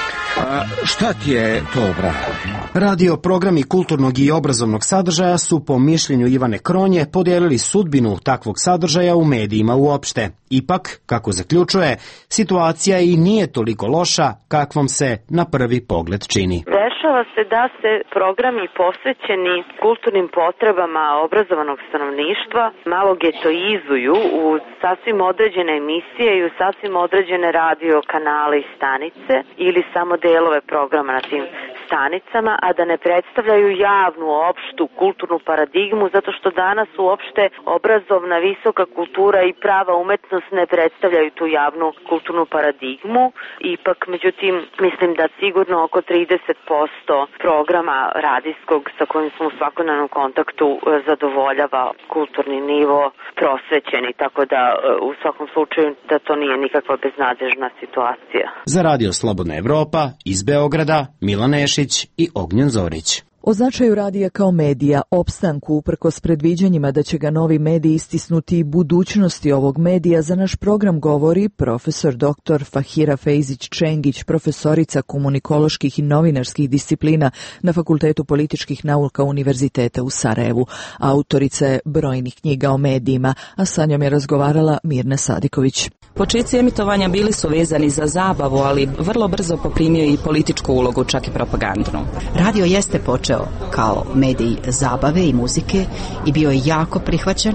A šta ti je to, brale? Radio programi kulturnog i obrazovnog sadržaja su, po mišljenju Ivane Kronje, podijelili sudbinu takvog sadržaja u medijima uopšte. Ipak, kako zaključuje, situacija i nije toliko loša kakvom se na prvi pogled čini. Dešava se da se programi posvećeni kulturnim potrebama obrazovanog stanovništva malo getoizuju u sasvim određene emisije i u sasvim određene radio kanale i stanice ili samo delove programa na tim stanicama, a da ne predstavljaju javnu, opštu, kulturnu paradigmu, zato što danas uopšte obrazovna, visoka kultura i prava umetnost ne predstavljaju tu javnu kulturnu paradigmu. Ipak, međutim, mislim da sigurno oko trideset posto programa radijskog sa kojim smo u svakodnevnom kontaktu zadovoljava kulturni nivo prosvećeni, tako da u svakom slučaju da to nije nikakva beznadežna situacija. Za Radio Slobodna Evropa iz Beograda Milan Nešić i Ognjen Zorić. O značaju radija kao medija, opstanku uprkos predviđanjima da će ga novi mediji istisnuti i budućnosti ovog medija, za naš program govori profesor doktor Fahira Fejzić-Čengić, profesorica komunikoloških i novinarskih disciplina na Fakultetu političkih nauka Univerziteta u Sarajevu, autorica je brojnih knjiga o medijima, a sa njom je razgovarala Mirna Sadiković. Početci emitovanja bili su vezani za zabavu, ali vrlo brzo poprimio i političku ulogu, čak i propagandnu. Radio jeste počeo kao medij zabave i muzike i bio je jako prihvaćen.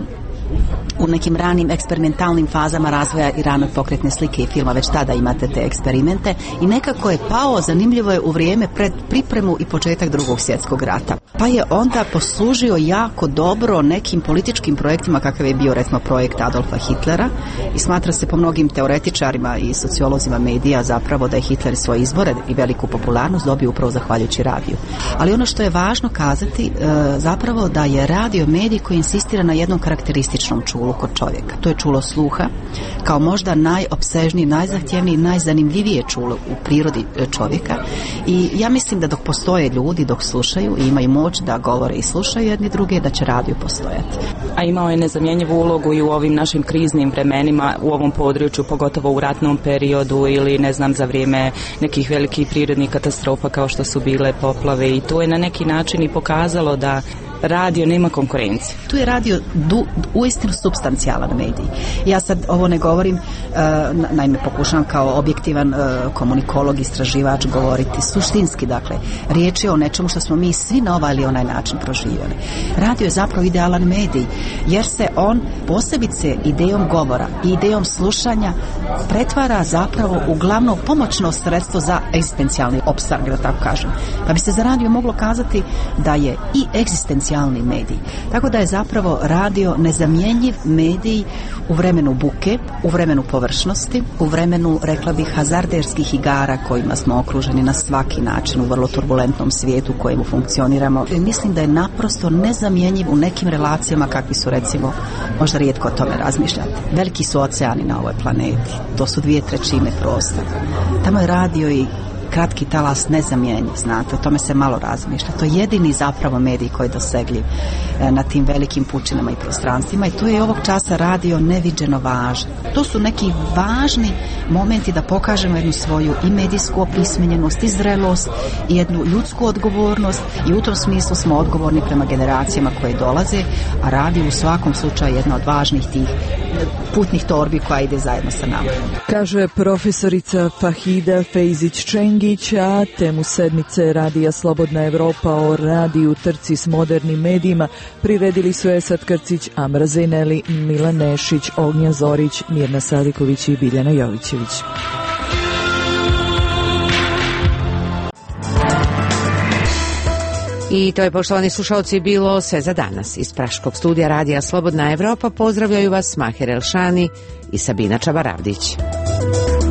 U nekim ranim eksperimentalnim fazama razvoja i ranoj pokretne slike i filma, već tada imate te eksperimente, i nekako je pao, zanimljivo je, u vrijeme pred pripremu i početak Drugog svjetskog rata. Pa je onda poslužio jako dobro nekim političkim projektima, kakav je bio recimo projekt Adolfa Hitlera, i smatra se po mnogim teoretičarima i sociolozima medija zapravo da je Hitler svoje izbore i veliku popularnost dobio upravo zahvaljujući radiju. Ali ono što je važno kazati, zapravo da je radio medij koji insistira na jednom karakterističnom čulu kod čovjeka. To je čulo sluha, kao možda najopsežniji, najzahtjevniji, najzanimljivije čulo u prirodi čovjeka, i ja mislim da dok postoje ljudi, dok slušaju i imaju moć da govore i slušaju jedni druge, da će radio postojati. A imao je nezamjenjivu ulogu i u ovim našim kriznim vremenima, u ovom području, pogotovo u ratnom periodu ili ne znam za vrijeme nekih velikih prirodnih katastrofa kao što su bile poplave, i to je na neki način i pokazalo da radio nema konkurencije. Tu je radio du, uistinu supstancijalan medij. Ja sad ovo ne govorim, uh, naime pokušavam kao objektivan uh, komunikolog, istraživač govoriti suštinski, dakle, riječ je o nečemu što smo mi svi na ovaj ili onaj način proživjeli. Radio je zapravo idealan medij, jer se on posebice idejom govora i idejom slušanja pretvara zapravo u glavno pomoćno sredstvo za egzistencijalni opstanak, da tako kažem. Pa bi se za radio moglo kazati da je i egzistencijalni medij. Tako da je zapravo radio nezamjenjiv medij u vremenu buke, u vremenu površnosti, u vremenu, rekla bih, hazarderskih igara kojima smo okruženi na svaki način u vrlo turbulentnom svijetu u kojemu funkcioniramo. I mislim da je naprosto nezamjenjiv u nekim relacijama kakvi su, recimo, možda rijetko o tome razmišljati. Veliki su oceani na ovoj planeti. To su dvije trećine prostora. Tamo je radio i kratki talas nezamjenjiv, znate, o tome se malo razmišlja. To je jedini zapravo medij koji je dosegljiv na tim velikim pučinama i prostranstvima i tu je ovog časa radio neviđeno važan. To su neki važni momenti da pokažemo jednu svoju i medijsku opismenjenost, i zrelost, i jednu ljudsku odgovornost i u tom smislu smo odgovorni prema generacijama koje dolaze, a radio u svakom slučaju jedna od važnih tih putnih torbi koja ide zajedno sa nama. Kaže profesorica Fahida Fejzić-Čengić, a temu sedmice Radija Slobodna Evropa o radiju trci s modernim medijima priredili su Esad Krcić, Amra Zejneli, Milan Nešić, Ognja Zorić, Mirna Sadiković i Biljana Jovićević. I to je, poštovani slušalci, bilo sve za danas. Iz Praškog studija Radija Slobodna Evropa pozdravljaju vas Maher Elšani i Sabina Čabaravdić.